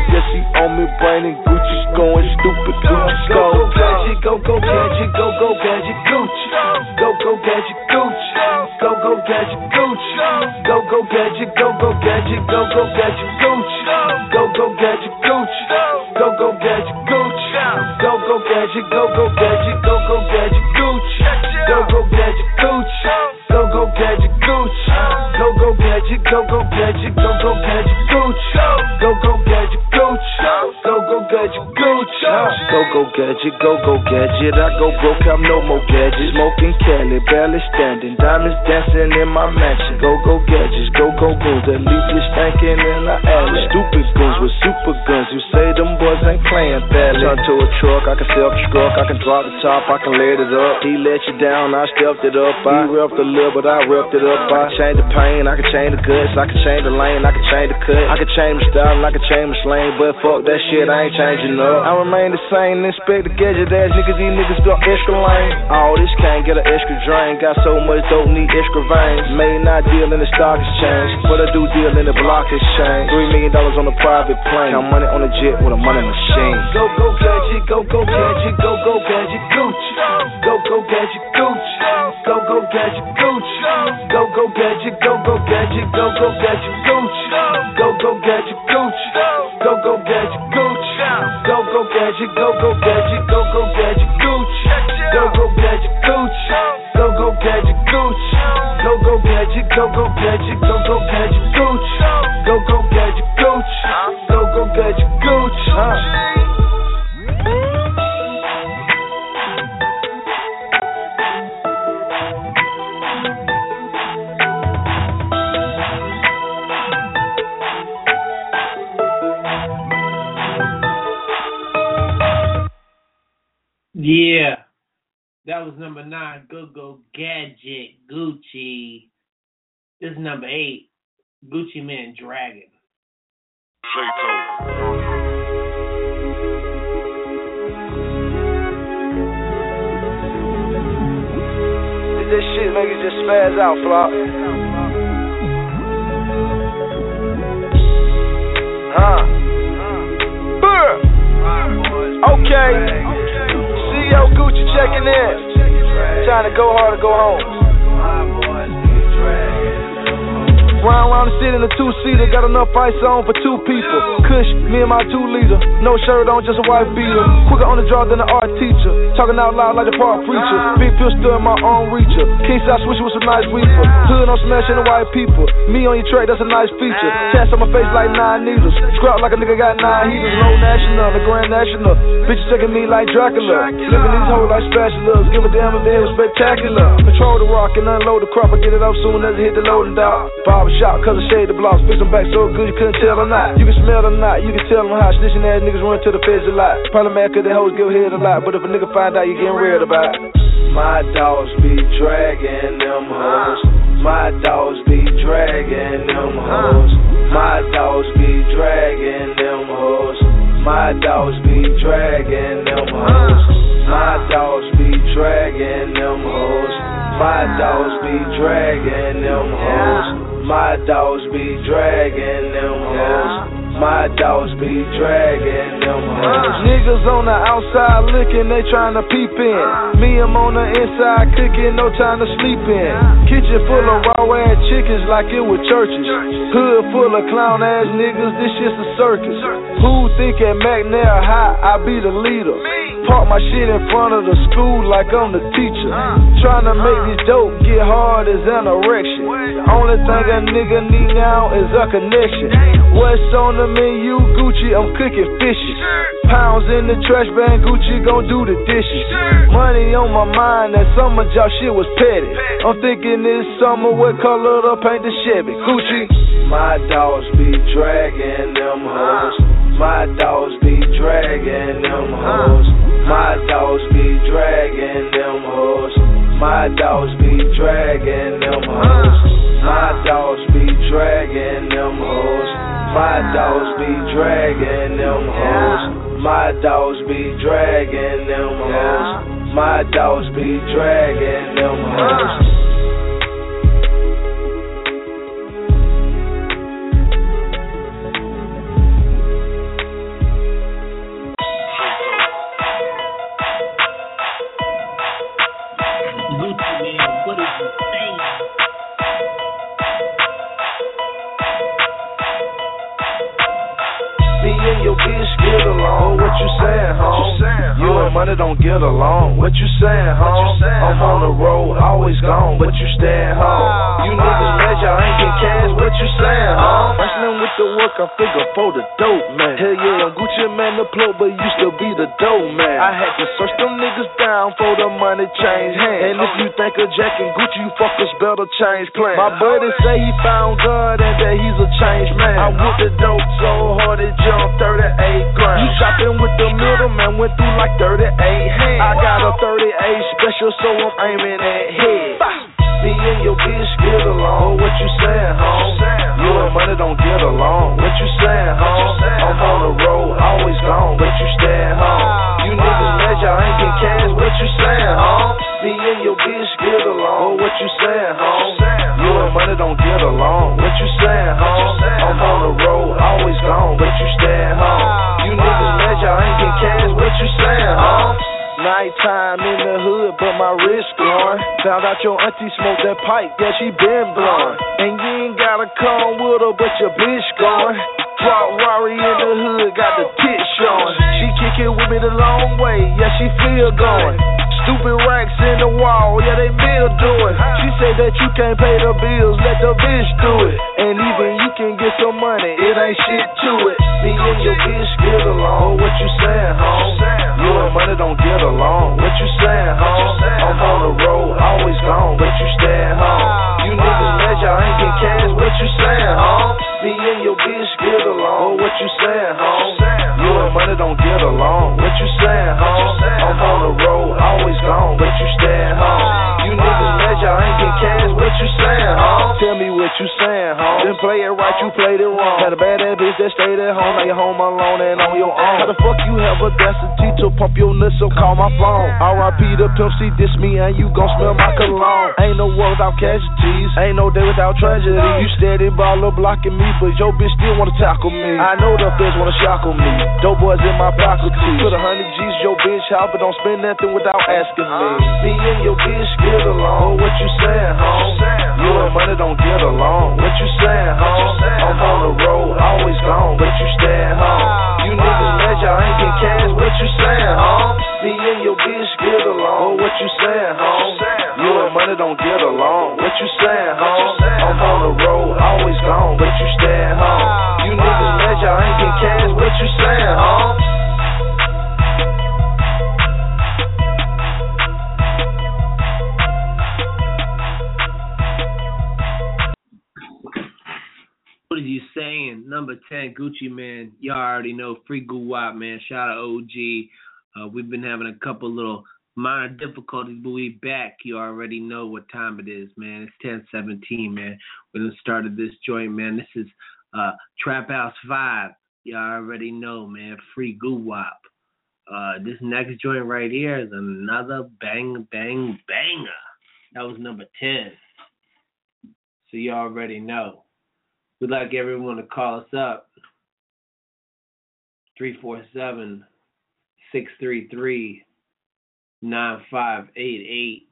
Yeah, she on me, brain and Gucci's going stupid. Gucci go, go, gadget, go, go, gadget, go, go, gadget, Gucci. Go, go, gadget, Gucci. Go, go, gadget, Gucci. Go, go, gadget, go, go, gadget, go, go, gadget, Gucci. Go, go, gadget, Gucci. Go, go, gadget, Gucci. Go, go, gadget, go, go, gadget, go, go, gadget, Gucci. Go, go, gadget, Gucci. Go, go, gadget, Gucci. Go, go, gadget, go, go, gadget, go, go, gadget, Gucci. Go, go, gadget, Gucci. Go, go, gadget, Gucci. Go, go, gadget, go, go, gadget. I go broke, I'm no more gadgets. Smoking Cali, barely standing. Diamonds dancing in my mansion. Go, go, gadgets, go, go, goons. That leave you stankin' in the alley. Stupid goons with super guns. You say them boys ain't playing badly. Turn to a truck, I can self-destruct. I can drop the top, I can let it up. He let you down, I stepped it up. I repped a little, but I repped it up. I change the pain, I can change the guts. I can change the lane, I can change the cut. I can change my style and I can change my slang. But fuck that shit, I ain't changing up. I remain the same, inspect the gadget ass niggas. These niggas got extra lane. All this can't get an extra drain. Got so much dope, need extra veins. May not deal in the stock exchange, but I do deal in the block exchange. Three million dollars on a private plane. Count money on a jet with a money machine. Go, go, gadget, go, go, gadget, go, go, gadget, Gucci. Go, go, gadget, Gucci. Go, go, gadget, Gucci. Go, go, gadget, go, go, gadget, go, go, gadget, Gucci. Go, go, gadget, Gucci. Go, go, gadget, Gucci. Go, go, gadget, go, go, gadget, go, go, gadget, Gucci. Go, go, gadget, Gucci. Go, go, gadget, Gucci. Go, go, gadget, go, go, gadget, go, go, gadget, Gucci. Go, go, gadget, Gucci. Go, go, gadget, Gucci. Yeah, that was number nine, Go Go Gadget, Gucci. This is number eight, Gucci Mane Dragon. This shit make you just spaz out, Flop. Huh? Burr. Okay. Yo, Gucci checking in. Time to go hard or go home. Round round the city in a two-seater, got enough ice on for two people. Kush, me and my two-liter, no shirt on, just a white beater. Quicker on the draw than an art teacher, talking out loud like the park preacher. Big pistol in my own reacher, king size switch with some nice reefer. Hood on smashing the white people, me on your track, that's a nice feature. Tats on my face like nine needles, scrap like a nigga got nine heaters. Low national, the grand national, bitches checking me like Dracula. Living these hoes like spatulas, give a damn if they was spectacular. Control the rock and unload the crop, I get it up soon as it hit the loading dock. Shop, cause I shade the blocks, fix them back so good you couldn't tell or not. You can smell or not, you can tell them how snitching ass niggas run to the feds a lot. Probably mad cause they hoes give head a lot, but if a nigga find out, you getting real about it. My dogs be dragging them hoes. My dogs be dragging them hoes. My dogs be dragging them hoes. My dogs be dragging them hoes. My dogs be dragging them hoes. My dogs be dragging them hoes. My dogs be dragging them hoes. My dogs be dragging them hoes. Niggas on the outside looking, they tryna peep in. Me, I'm on the inside cooking, no time to sleep in. Kitchen full of raw ass chickens like it was churches. Hood full of clown ass niggas, this shit's a circus. Who think at McNair High I be the leader? Park my shit in front of the school like I'm the teacher. Tryna make this dope get hard as an erection. Only thing a nigga need now is a connection. What's on the menu? Gucci, I'm cooking fishes. Pounds in the trash bag, Gucci gon' do the dishes. Money on my mind, that summer job shit was petty. I'm thinking this summer, what color to paint the Chevy? Gucci. My dogs be dragging them hoes. My dogs be dragging them hoes. My dogs be dragging them hoes. My dogs be dragging them hoes. My dogs be dragging them hoes. My dogs be dragging them hoes. My dogs be dragging them hoes. My dogs be dragging them hoes. money don't get along. What you saying, home? I'm on the road, always gone, but you staying home. You niggas mad, y'all ain't get cash. What you saying, home? Wrestling with the work, I figure for the dope, man. Hell yeah, I'm Gucci man, the plug, but used to be the dope, man. I had to search them niggas down for the money change hands. And if you think of Jack and Gucci, you fuckers better change plans. My buddy say he found God and that he's a changed man. I whipped the dope so hard it jumped thirty-eight grand. You shopping with the middleman, went through like thirty-eight hands. I got a thirty-eight special, so I'm aiming at head. Me and your bitch get along. What you saying, home? You and money don't get along. What you saying, home? I'm on the road, always gone, but you staying home. You niggas mad, y'all ain't get cash. What you saying, home? Me and your bitch get along. What you saying, home? You and money don't get along. What you saying, home? I'm on the road, always gone, but you staying home. You niggas mad, y'all ain't get cash. What you saying, home? Nighttime in the hood, but my wrist glowing. Found out your auntie smoked that pipe, yeah, she been blowing. And you ain't gotta come with her, but your bitch going. Brought Rari in the hood, got the tits showing. She kick it with me the long way, yeah, she feel going. Stupid racks in the wall, yeah, they bill do it. She said that you can't pay the bills, let the bitch do it. And even you can get some money, it ain't shit to it. Me and your bitch get along. What you saying, home? You and money don't get along. What you saying, home? I'm on the road, always gone, but you staying home. You niggas mad, y'all ain't get cash. What you saying, home? Me and your bitch get along. What you saying, home? You and money don't get along. What you saying, home? I'm on the road, always gone, but you staying home. You niggas mad, y'all ain't get cash. What you saying, home? Tell me what you saying, home. Didn't play it right, you played it wrong. Had a bad ass bitch that stayed at home. Now you're home alone and on your own. How the fuck you have audacity to pump your nuts, so call my phone. R I P the Pimp C, diss me and you gon' smell my cologne. Ain't no war without casualties, ain't no day without tragedy. You steady baller blocking me, but your bitch still wanna tackle me. I know the feds wanna shackle me. Dope boys in my pocket too. Put a hundred G's your bitch house, but don't spend nothing without asking me. Me and your bitch get along. What you saying, home? You and money don't get along. What you saying, home? I'm on the road, always gone, but you staying home. You niggas mad, y'all ain't get cash. What you saying, home? Me and your bitch get along. What you saying, home? You and money don't get along. What you saying, home? I'm on the road, always gone, but you staying home. You niggas mad, y'all ain't get cash. What you saying, home? What are you saying? Number ten, Gucci Man. Y'all already know. Free Goo Wop, man. Shout out O G. Uh, we've been having a couple little minor difficulties, but we back. You already know what time it is, man. It's ten seventeen, man. We done started this joint, man. This is uh, Trap House five. Y'all already know, man. Free Goo Wop. Uh, this next joint right here is another bang, bang, banger. That was number ten. So you already know. We'd like everyone to call us up. three four seven, six three three, nine five eight eight.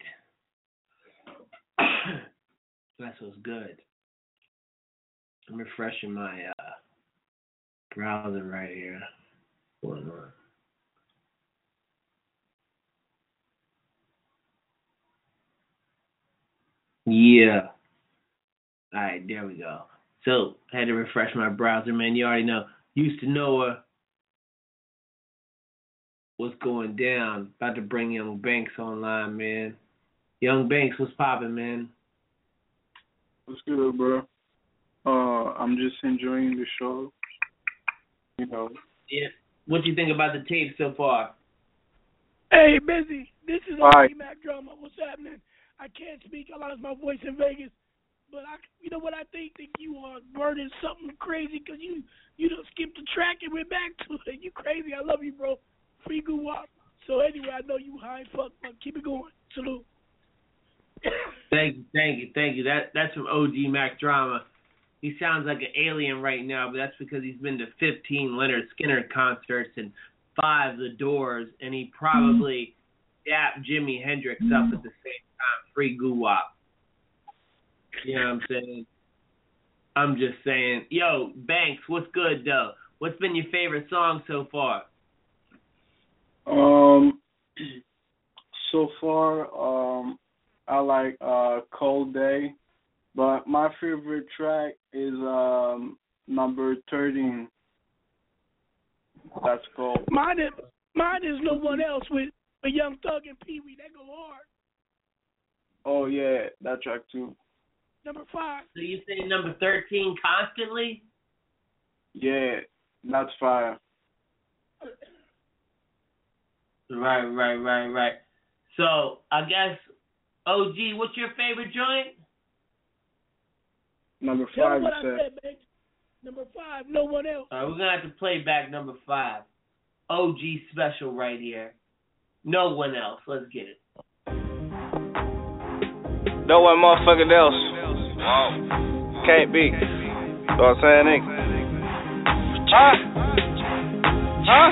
That's what's good. I'm refreshing my uh, browser right here. What's going on? Yeah. All right, there we go. So, had to refresh my browser, man. You already know. Used to know uh, what's going down. About to bring Young Banks online, man. Young Banks, what's poppin', man? What's good, bro? Uh, I'm just enjoying the show. You know. Yeah. What you think about the tape so far? Hey, Busy. This is O G Mac Drama. What's happening? I can't speak. I lost my voice in Vegas. But I, you know what I think? Think you are burning something crazy because you you done skipped the track and went back to it. You crazy? I love you, bro. Free Goo Wop. So anyway, I know you high fuck, but keep it going. Salute. Thank you, thank you, thank you. That that's from O G Mac Drama. He sounds like an alien right now, but that's because he's been to fifteen Lynyrd Skynyrd concerts and five The Doors, and he probably dapped Jimi Hendrix up at the same time. Free Goo Wop. You know what I'm saying? I'm just saying. Yo, Banks, what's good, though? What's been your favorite song so far? Um, so far, um, I like uh, Cold Day, but my favorite track is um, number thirteen. That's cool. Mine is, mine is No One Else with a Young Thug and Pee Wee. That go hard. Oh, yeah, that track too. Number five. So you say number thirteen constantly? Yeah, that's fire. Right, right, right, right. So I guess, O G, what's your favorite joint? Number Tell five, me what you I said. said, baby. Number five, No One Else. All right, we're going to have to play back number five. O G special right here. No One Else. Let's get it. No one motherfucking else. Wow. Can't be. You know what I'm saying, nigga? Huh? Huh?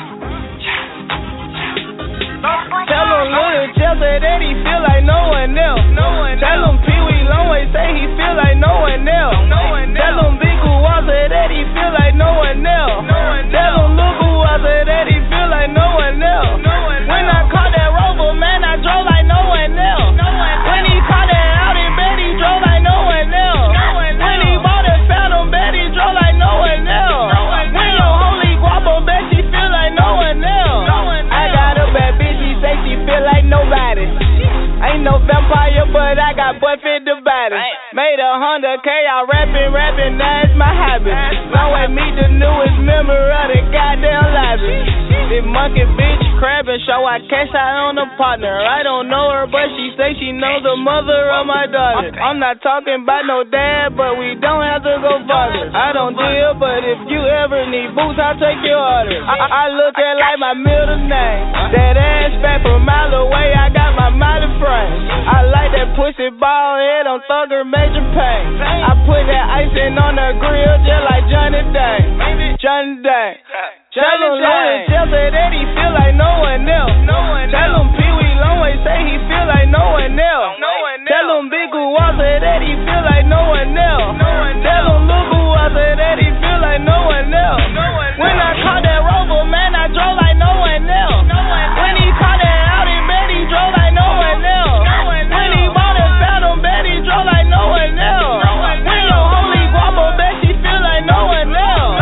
Tell him Lil Chelsea that he feel like no one else. Tell him Pee Wee Longway say he feel like no one else. Tell him Big Guaza that he feel like no one else. Tell him Lil Guaza that he feel like no one else. When I caught that Rover, man, I drove like no one else. When he caught that Audi, bet he drove like no one else. When he bought that Phantom, bet he drove like no one else. When your holy guapo, bet she feel like no one else. I got a bad bitch, she say she feel like nobody. Ain't no vampire, but I got boy fit the body. Made a Honda K, I rapping, rapping, that's my habit. Long way meet the newest member of the goddamn lobby. This monkey bitch crabbing, show I cash out on a partner. I don't know her, but she say she knows the mother of my daughter. I'm not talking about no dad, but we don't have to go farther. I don't deal, but if you ever need boots, I'll take your order. I, I look at like my middle name. That ass fat from a mile away, I got my mighty frame. I like that pussy ball head on Thugger Major Pain. I put that icing on the grill just like Johnny Day. Johnny Day. Tell him Lil Chelsea that he feel like no one else. Tell him Pee Wee Longway say he feel like no one else. Tell him Big Guaza that he feel like no one else. Tell him Lil Guaza that he feel like no one else. When I caught that Rover, man, I drove like no one else. When he caught that Audi, bet he drove like no one else. When he bought that Phantom, bet he drove like no one else. When your holy guapo, bet she feel like no one else.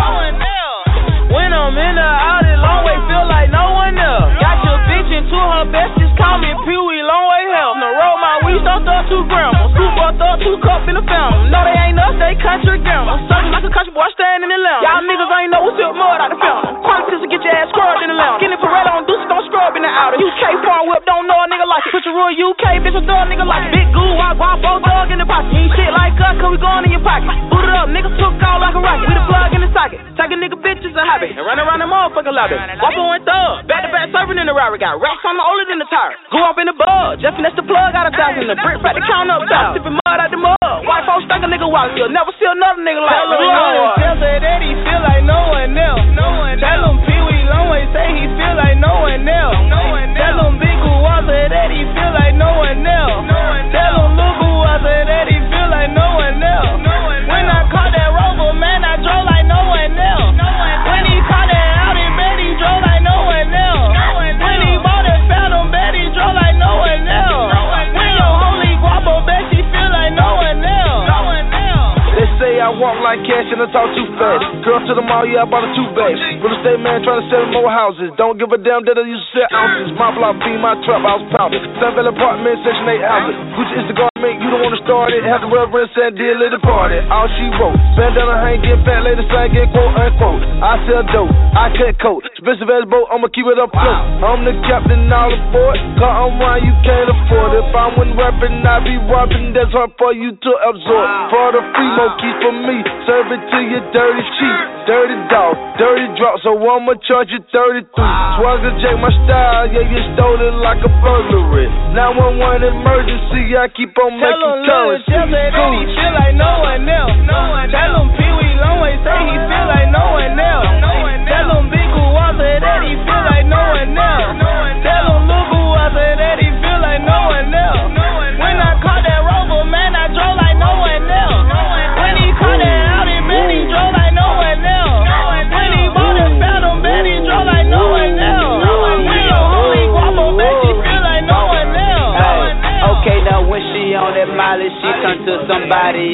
When I'm in the Audi, Longway feel like no one else. Got your bitch into her best, just call me Pee Wee Longway help. No roll my weed, don't throw two grams. Scoop up, throw two cups in the fountain. No, they ain't us, they country gamblers. Suckin' like a country boy standing in the lounge. Y'all niggas ain't know what's up mud out the fountain. Quantities to get your ass scrubbed in the lounge. Skinny Peretta on Deuce, don't scrub in the outer. U K farm whip, don't know a nigga like it. Put your real U K, bitch, a thug nigga like it. Big goo, I guap, both dog in the pocket. You ain't shit like us, cause we going in your pocket. Boot it up, niggas took all like a rocket. We the plug in the socket. Taking nigga bitches a hobby. And run around the motherfucking lobby. Wapo and thug. Back to back serving in the Rari. Got racks on the older than the tire. Go up in the bud. Just finesse the plug out of thousand. The brick fat the count up top. Sipping mud out the mud. White folks stuck a nigga while you'll never see another nigga like Lil Chelsea that he feel like no one else. Tell him Pee Wee Longway say he feel like no one else. Tell him Big Guaza that he feel like no one else. Tell him Lil Guaza that he feel like no one else. When I caught that Rover, man, I drove like no one else. When he caught that Audi, bet he drove like no one else. When he bought that Phantom, bet he drove like no one else. When your holy guapo, bet she feel like no one else. They say I walk like cash and I talk too fast. Girl to the mall, yeah, I bought a two bags. Real estate man trying to sell more houses. Don't give a damn that I used to sell ounces. My block be my trap house pounded. Sunville apartment, section eight houses. Gucci is the garment, you don't want to start it. Have the reverend and deal at the party. All she wrote. Bandana hang, get fat, lady singing, quote unquote. I sell dope, I cut coat. Expensive as boat, I'ma keep it up float. I'm the captain, all aboard. Cause I'm right, you can't afford it. If I wasn't rapping, I be robbing. That's hard for you to absorb. For the free mo keys for me, serve it to you dirty cheap. Dirty dog, dirty drop, so I'ma charge you thirty-three. Swagger J, my style, yeah, you stole it like a burglary. nine one one emergency, I keep on making currency. Tell him Lil Chelsea that he feel like no one else. Tell him Pee Wee Longway say he feel like no one else. Tell him Big Guaza that he feel like no one else. Tell him Lil Guaza that he feel like no one else. When I caught that Rover, man, I drove like no one else. When he caught that Audi, man, he drove like no one else. When he bought that Phantom, man, he drove like no one else. When your holy guapo, man, she feel like no one else.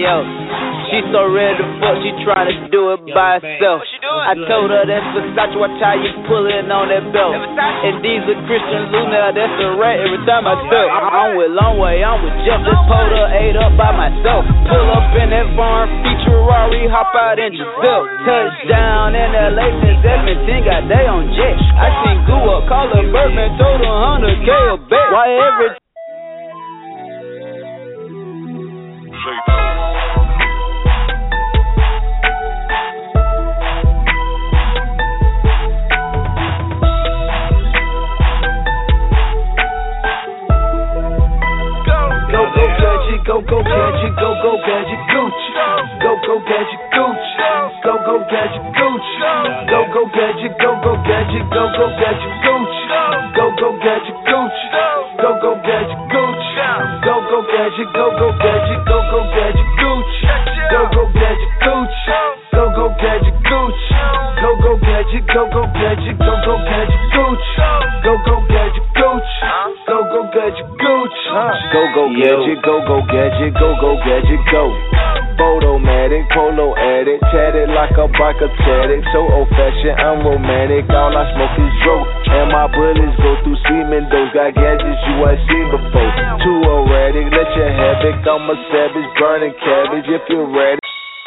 else. She so ready to fuck, she tryna do it by herself. I told her that's Versace, watch how you pullin' on that belt. And these are Christian Luna, that's a rat every time I step. I'm with Longway, I'm with Jeff, just pulled her eight up by myself. Pull up in that barn, feature Rari, hop out in Giselle. Touchdown in L A since seventeen, got day on jet. I seen Goo up, call her Birdman, told her one hundred K a bet. Why every Go, go, gadget, go, go, gadget, Gucci. Go, go, gadget, Gucci. Go, go, gadget, Gucci. Go, go, gadget, go, go, gadget, go, go, gadget, Gucci. Go, go, gadget, Gucci. Go, go, gadget, Gucci. Go, go, gadget, go, go, gadget, go, go, gadget, Gucci. Go, go, gadget, Gucci. Go, go, gadget, Gucci. Go, go, gadget, go, go, gadget, go, go, gadget, Gucci. Go, go, gadget, Gucci. Go, go, gadget, Gucci. Go, go, gadget, go, go, gadget, go, go, gadget, go. Photomatic, polo addict, tatted like a biker tatted. So old fashioned, I'm romantic. All I smoke is dope, and my bullets go through semen. Those got gadgets you ain't seen before. Too erratic, let you have it. I'm a savage, burning cabbage if you're ready.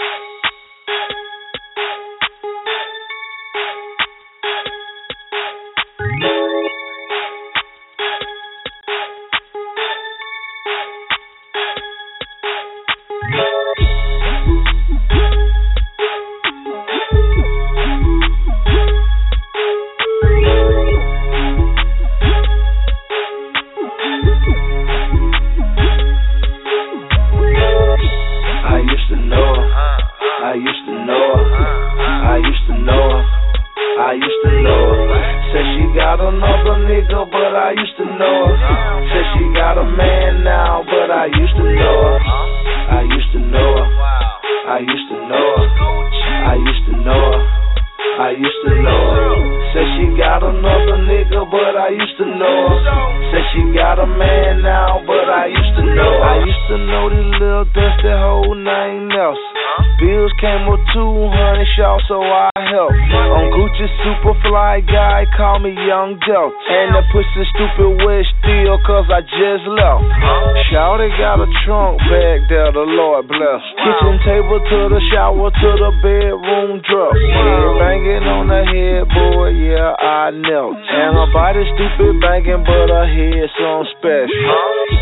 And the pussy stupid wet still cause I just left. Shawty got a trunk bag there, the Lord bless. Kitchen table to the shower to the bedroom dress. Head banging on the headboard, yeah, I knelt. And her body stupid banging, but her head some special.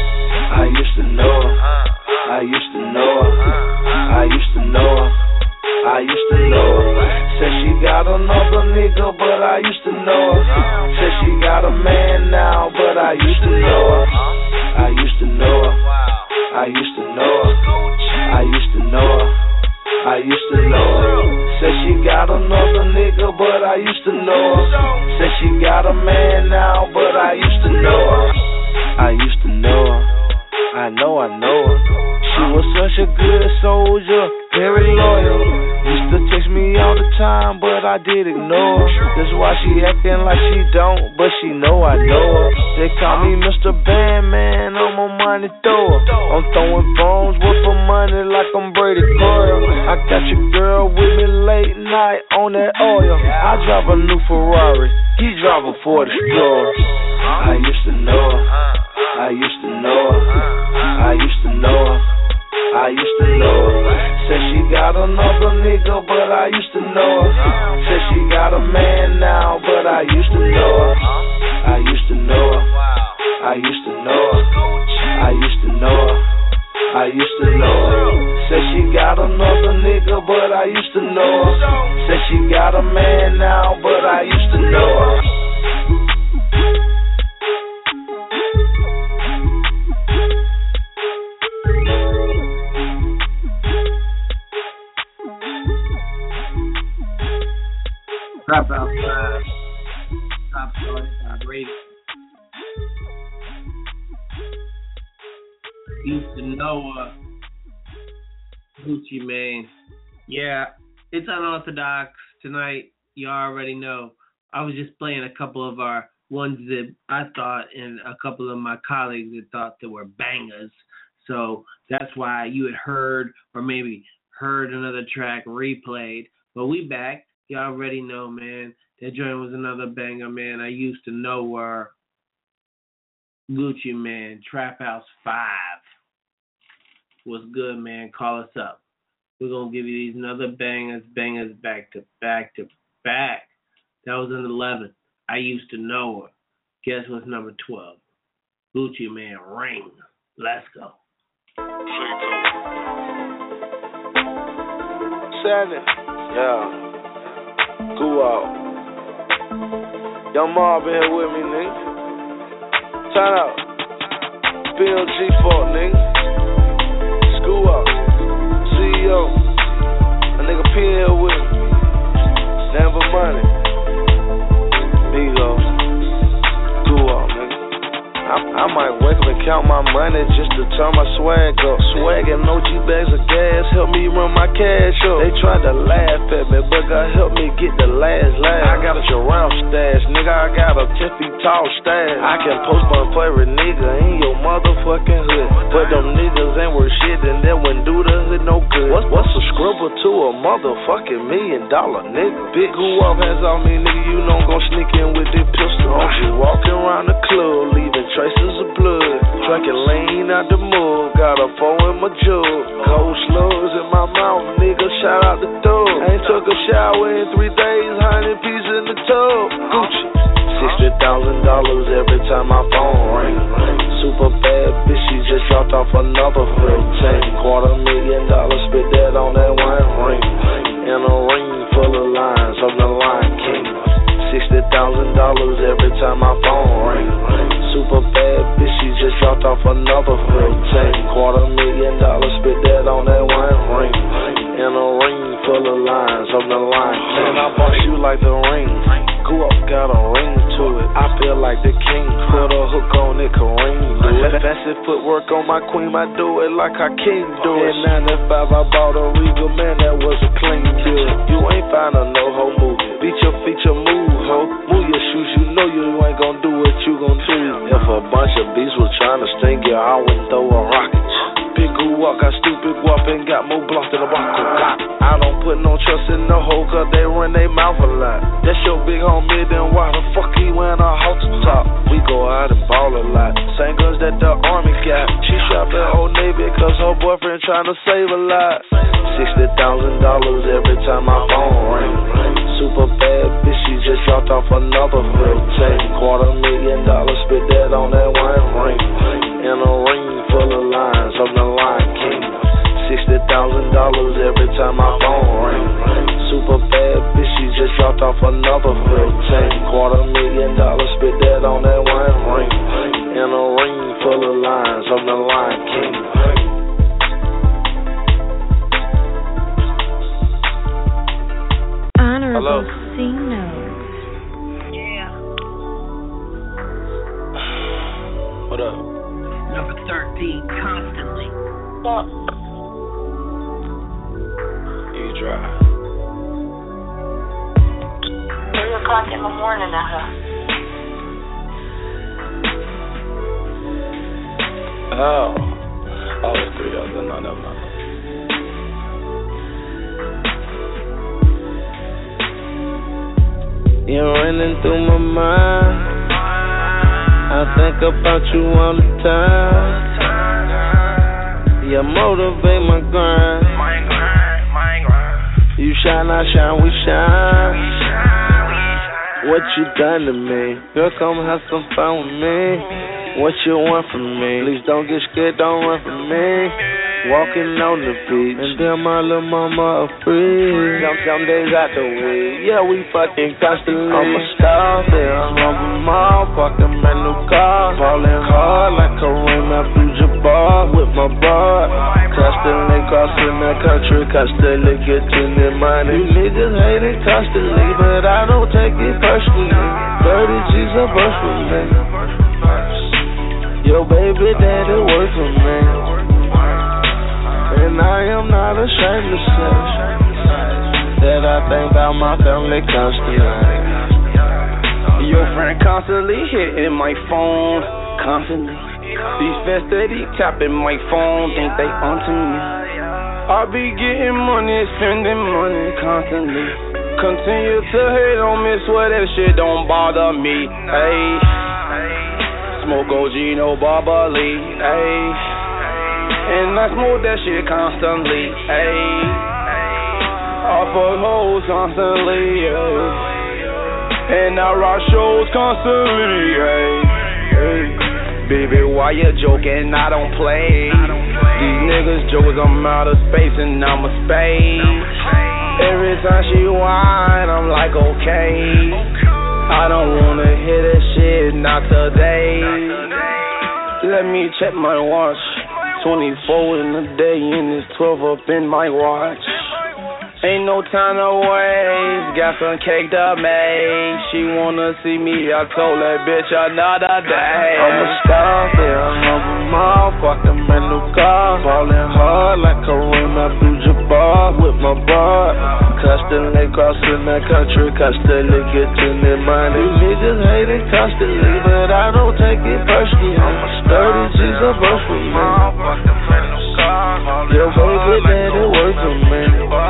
I used to know her, I used to know her, I used to know her, I used to know her. Said she got another nigga, but I used to know her. Said she got a man now, but I used to know her. I used to know her. I used to know her. I used to know her. I used to know her. Said she got another nigga, but I used to know her. Said she got a man now, but I used to know her. I used to know her. I know, I know her. She was such a good soldier, very loyal. Used to text me all the time, but I did ignore her. That's why she acting like she don't, but she know I know her. They call me Mister Bandman, I'm a money thrower. I'm throwing bombs, whipping money like I'm Brady Coyle. I got your girl with me late night on that oil. I drive a new Ferrari, he drive a Ford Explorer. I used to know her, I used to know her, I used to know her, I used to know her. Said she got another nigga, but I used to know her. Said she got a man now, but I used to know her. I used to know her, I used to know her, I used to know her, I used to know her. Said she got another nigga, but I used to know her. Said she got a man now, but I used to know her. Drop outside. Top forty-five radio. Used to know uh, Gucci Mane. Yeah, it's unorthodox tonight. You already know. I was just playing a couple of our ones that I thought and a couple of my colleagues that thought that were bangers. So that's why you had heard or maybe heard another track replayed. But we back. Y'all already know, man. That joint was another banger, man. I used to know her. Gucci Mane, Trap House five. What's good, man? Call us up. We're going to give you these another bangers, bangers back to back to back. That was an eleven. I used to know her. Guess what's number twelve? Gucci Mane, Ring. Let's go. Shannon, yeah. Go out. Young Mob in here with me, nigga. Turn out. B L G fault, nigga. School out. C E O. A nigga P here with me. Never money. Bigo. Go out, nigga. I, I might wake up and count my money just to turn my swag up. Swag and no G bags of gas help me run my cash up. They tried to laugh at me, but God help me get the last laugh. I got a Jerome stash, nigga. I got a ten feet tall stash. I can post my favorite nigga in your motherfucking hood, but them niggas ain't worth shit, and that wouldn't do the hood no good. What's, what's a scribble to a motherfucking million dollar nigga? Big who up, hands on me, nigga. You know I'm gon' sneak in with this pistol. I'm just walking around the club, leaving traces of blood. Drinking lean out the mug, got a four in my jug. Cold slugs in my mouth, nigga, shout out the thug. Ain't took a shower in three days, hundred pieces in the tub. Gucci, sixty thousand dollars every time my phone ring. Super bad bitch, she just dropped off another fifteen. Quarter million dollars, spit that on that one ring. In a ring full of lines, I'm the Lion King. Sixty thousand dollars every time my phone ring. Super bad bitch, she just dropped off another fifteen. Quarter million dollars, spit that on that one ring. In a ring full of lines, I'm the Lion King. And I bought you like the ring. Grew up, got a ring to it. I feel like the king. Put a hook on it, Kareem do it. Fancy footwork on my queen, I do it like I king do it. In ninety-five, I bought a Regal, man, that was a clean deal. You ain't find a no-ho movie. Beat your feature, move, ho. Move your shoes, you know you ain't gonna do what you gon' do. If a bunch of beasts was trying to sting you, I wouldn't throw a rocket. Big who walk, got stupid guap and got more blocks than a Rocco. I don't put no trust in the hoe, cause they run they mouth a lot. That's your big homie, then why the fuck he wearing a halter top? We go out and ball a lot. Same guns that the army got. She shot at Old Navy cause her boyfriend trying to save a lot. Sixty thousand dollars every time my phone ring. Super bad bitch, she just dropped off another fifteen. Quarter million dollars, spit that on that one ring. In a ring full of lines, I'm the Lion King. Sixty thousand dollars every time my phone ring. Super bad bitch, she just dropped off another fifteen. Quarter million dollars, spit that on that one ring. In a ring full of lines, I'm the Lion King. Honorable C notes. Yeah. What up? Number thirteen, constantly. Fuck. You drive. Three o'clock in the morning now, huh? Oh. Oh, it's three of them. No, never mind. You're running through my mind. I think about you all the time. You motivate my grind. You shine, I shine, we shine. What you done to me? Girl, come have some fun with me. What you want from me? Please don't get scared, don't run from me. Walking on the beach, and then my little mama a free. Some, some days out the week, yeah, we fucking constantly. I'm a star, there, I'm mall, fucking brand new car. Falling hard like Kareem Abdul-Jabbar with my bar. Constantly crossing the country, constantly getting the money. You niggas hate it constantly, but I don't take it personally. thirty G's a verse for me. Yo, baby daddy work for me. And I am not ashamed to say that I think about my family constantly. Your friend constantly hitting my phone, constantly These feds steady tapping my phone, think they onto me. I be getting money, spending money constantly. Continue to hate on me, swear that shit don't bother me. Ayy, smoke O G, no bubbly. Ayy, and I smoke that shit constantly. Ayy, off of hoes constantly. Ayy. And I rock shows constantly, hey, hey. Baby, why you joking? I don't play. These niggas jokers, I'm out of space and I'm a space. Every time she whine, I'm like, okay. I don't wanna hear that shit, not today. Let me check my watch. twenty-four in the day and it's twelve up in my watch. Ain't no time to waste, got some cake to make. She wanna see me, I told that bitch another day. I'm a star, yeah, I'm a motherfucking brand new car. Ballin' hard like Kareem Abdul-Jabbar with my bar. Constantly crossing the country, constantly getting their money. These niggas hate it constantly, but I don't take it personally. I'm a sturdy G's a verse for me. Your baby daddy work for me.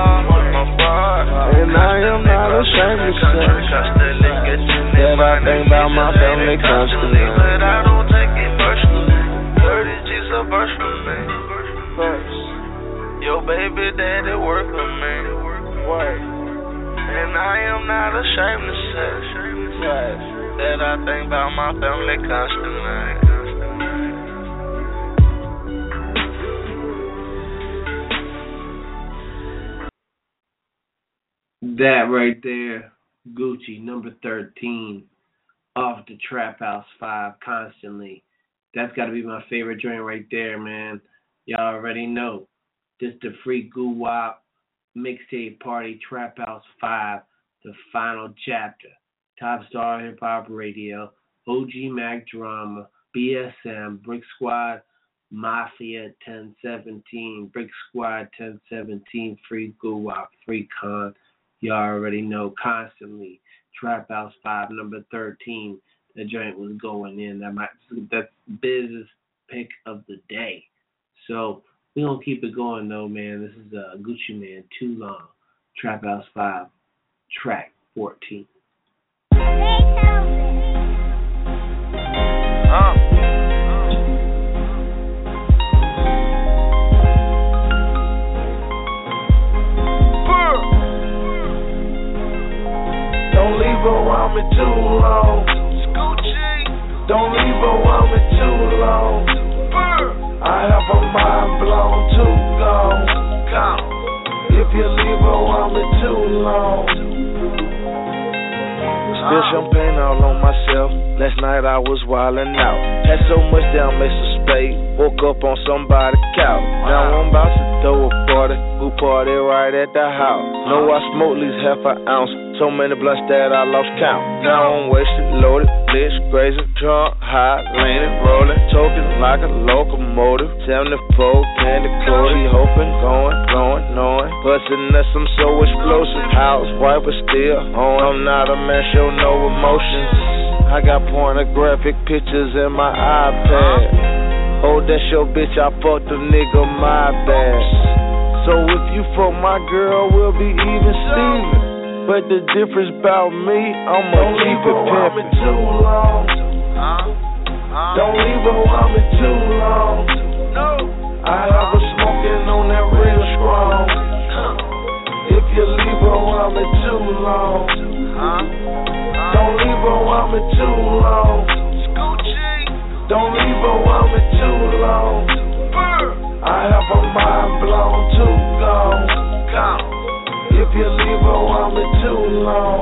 And I am not ashamed to say that I think about my family constantly. But I don't take it personally. thirty G's a verse for me. First, your baby daddy work for me. Work. And I am not ashamed to say that I think about my family constantly. That right there, Gucci, number thirteen, off the Trap House five, Constantly. That's got to be my favorite joint right there, man. Y'all already know. This the free Goo Wop mixtape party, Trap House five, the final chapter. Top Star Hip Hop Radio, O G Mac Drama, B S M, Brick Squad, Mafia ten seventeen, Brick Squad ten seventeen, free Goo Wop, free Con. Y'all already know. Constantly. Trap House five, number thirteen. The joint was going in. That might that's Biz's pick of the day. So we gonna keep it going though, man. This is uh, Gucci Man, Too Long. Trap House five, track fourteen. Uh. Don't leave around me too long. Don't leave around me too long. I have a mind blown too gone. If you leave around me too long. Spill champagne all on myself. Last night I was wildin' out. Had so much down Mesa Spade. Woke up on somebody's couch. Now I'm about to throw a party. Who party right at the house? Know I smoked at least half an ounce. So many blunts that I lost count. Now I'm wasted, loaded, lit, crazy, drunk, high, leaning, rolling, talking like a locomotive. seventy-four, candy coated, hoping, going, blowing, knowing, busting that some so explosive. Housewife was still on. I'm not a man, show no emotions. I got pornographic pictures in my iPad. Oh, that's your bitch, I fucked a nigga, my bad. So if you fuck my girl, we'll be even Steven. But the difference about me, I'ma Don't keep it pimpin'. Too long. Uh, uh, Don't leave around me too long. No. I have a smoking on that real strong. If you leave around me too long. Uh, Don't leave around me too long. Don't leave around me too long. I have a mind blown too gone. If you leave around me too long.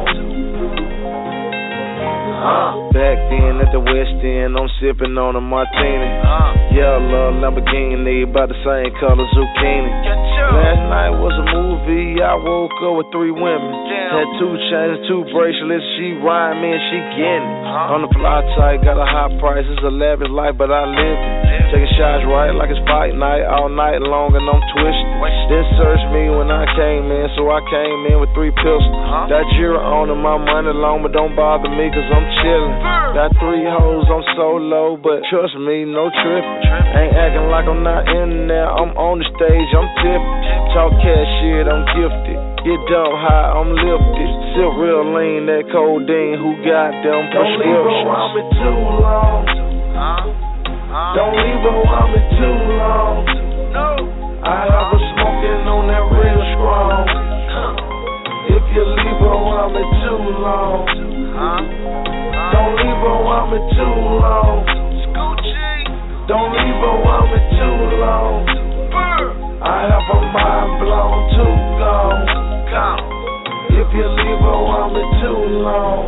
Uh, back then at the West End, I'm sipping on a martini. Uh, Yellow Lamborghini, about the same color zucchini. Last night was a movie, I woke up with three women. Damn. Had two chains, two bracelets, she riding me and she getting it. Uh, on the fly type, got a high price, it's a lavish life, but I live it. Taking shots right like it's fight night, all night long and I'm twisted. Then search me when I came in, so I came in with three pistols. That Jira on and my money long, but don't bother me cause I'm chillin'. Got three hoes, I'm solo, but trust me, no trippin'. Ain't acting like I'm not in there, I'm on the stage, I'm tippin'. Talk cash shit, I'm gifted. Get dumb high, I'm lifted. Sip real lean, that codeine, who got them prescriptions? Don't leave around me too long. Don't leave around me too long. I have a smoking on that real strong. If you leave around me too long, don't leave around me too long. Don't leave around me too long. I have a mind blown too gone. If you leave around me too long,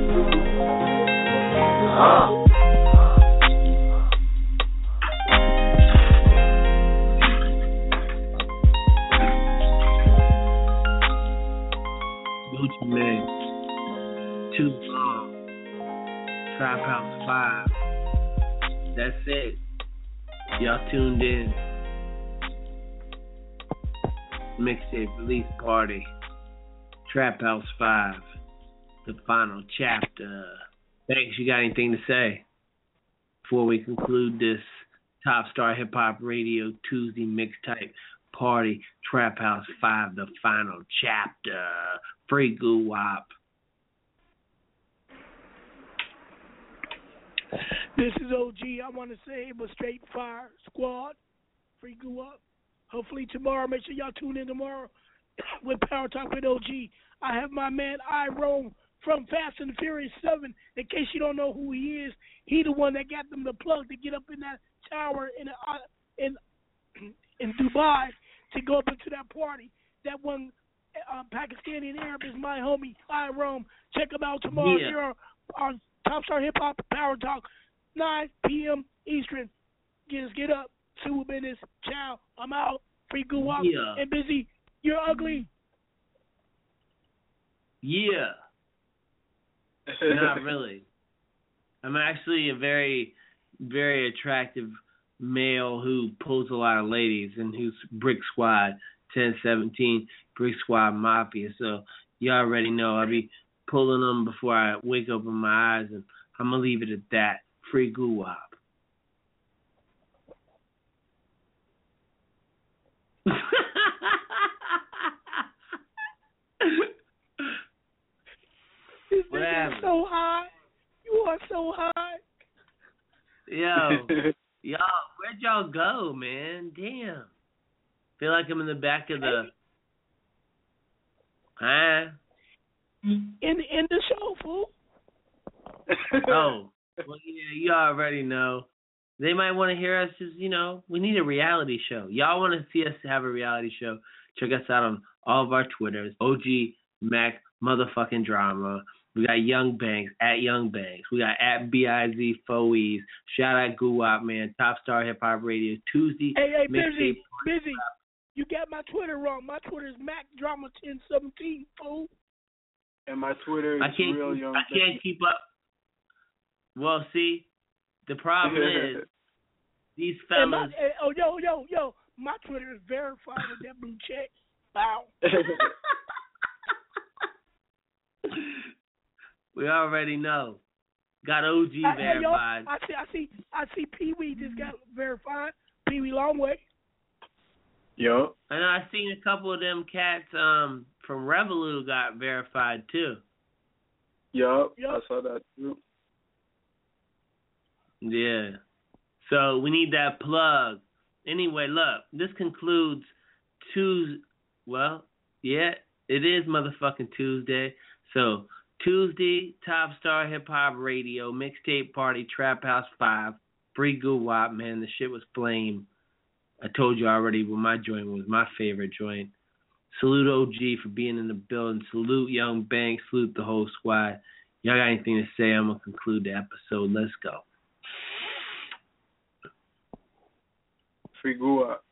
uh. Gucci Mane, Too Long, Trap House five. That's it. Y'all tuned in. Mixtape release party. Trap House five. The final chapter. Thanks. You got anything to say before we conclude this Top Star Hip Hop Radio Tuesday mixtape party? Trap House five. The final chapter. Free Goo Wop. This is O G. I want to say it was Straight Fire Squad. Free Goo Wop. Hopefully tomorrow, make sure y'all tune in tomorrow with Power Talk with O G. I have my man I Rome from Fast and the Furious seven. In case you don't know who he is, he the one that got them the plug to get up in that tower in uh, in in Dubai to go up into that party. That one uh, Pakistani and Arab is my homie I Rome. Check him out tomorrow Yeah. here on Top Star Hip Hop Power Talk, nine p.m. Eastern. Just get up. Two minutes. Ciao. I'm out. Free Goo Wop Yeah. and Busy. You're ugly. Yeah. Not really. I'm actually a very, very attractive male who pulls a lot of ladies and who's Brick Squad, ten seventeen, Brick Squad Mafia. So you already know I'll be pulling them before I wake open my eyes, and I'm going to leave it at that. Free Goo Wop. This What nigga is happened? so high. You are so high. Yo, y'all, where'd y'all go, man? Damn. Feel like I'm in the back of the. Huh? In in the show, fool. Oh, well, yeah, you already know. They might want to hear us just, you know, we need a reality show. Y'all want to see us have a reality show? Check us out on all of our Twitters. O G Mac motherfucking Drama. We got Young Banks at Young Banks. We got at B I Z Foes. Shout out Goo Wop, man. Top Star Hip Hop Radio Tuesday. Hey, hey, mixtape. busy, busy. You got my Twitter wrong. My Twitter is Mac Drama ten seventeen, fool. And my Twitter is I can't. Real Keep, Young I can't keep up. Well, see, the problem is these And my, fellas. and, oh, yo, yo, yo. My Twitter is verified with that blue check. Wow. We already know. Got O G I, hey, yo, verified. I see, I see, I see. Pee Wee just got verified. Pee Wee Longway. Yo. I know. I seen a couple of them cats um from Revolut got verified too. Yup. Yep. I saw that too. Yeah. So we need that plug. Anyway, look, this concludes Tuesday. Well, yeah, it is motherfucking Tuesday. So Tuesday, Top Star Hip Hop Radio, Mixtape Party, Trap House five, Free Goo Wop, man. The shit was flame. I told you already what my joint was, my favorite joint. Salute O G for being in the building. Salute Young Banks. Salute the whole squad. Y'all got anything to say? I'm going to conclude the episode. Let's go. Free Goo Wop.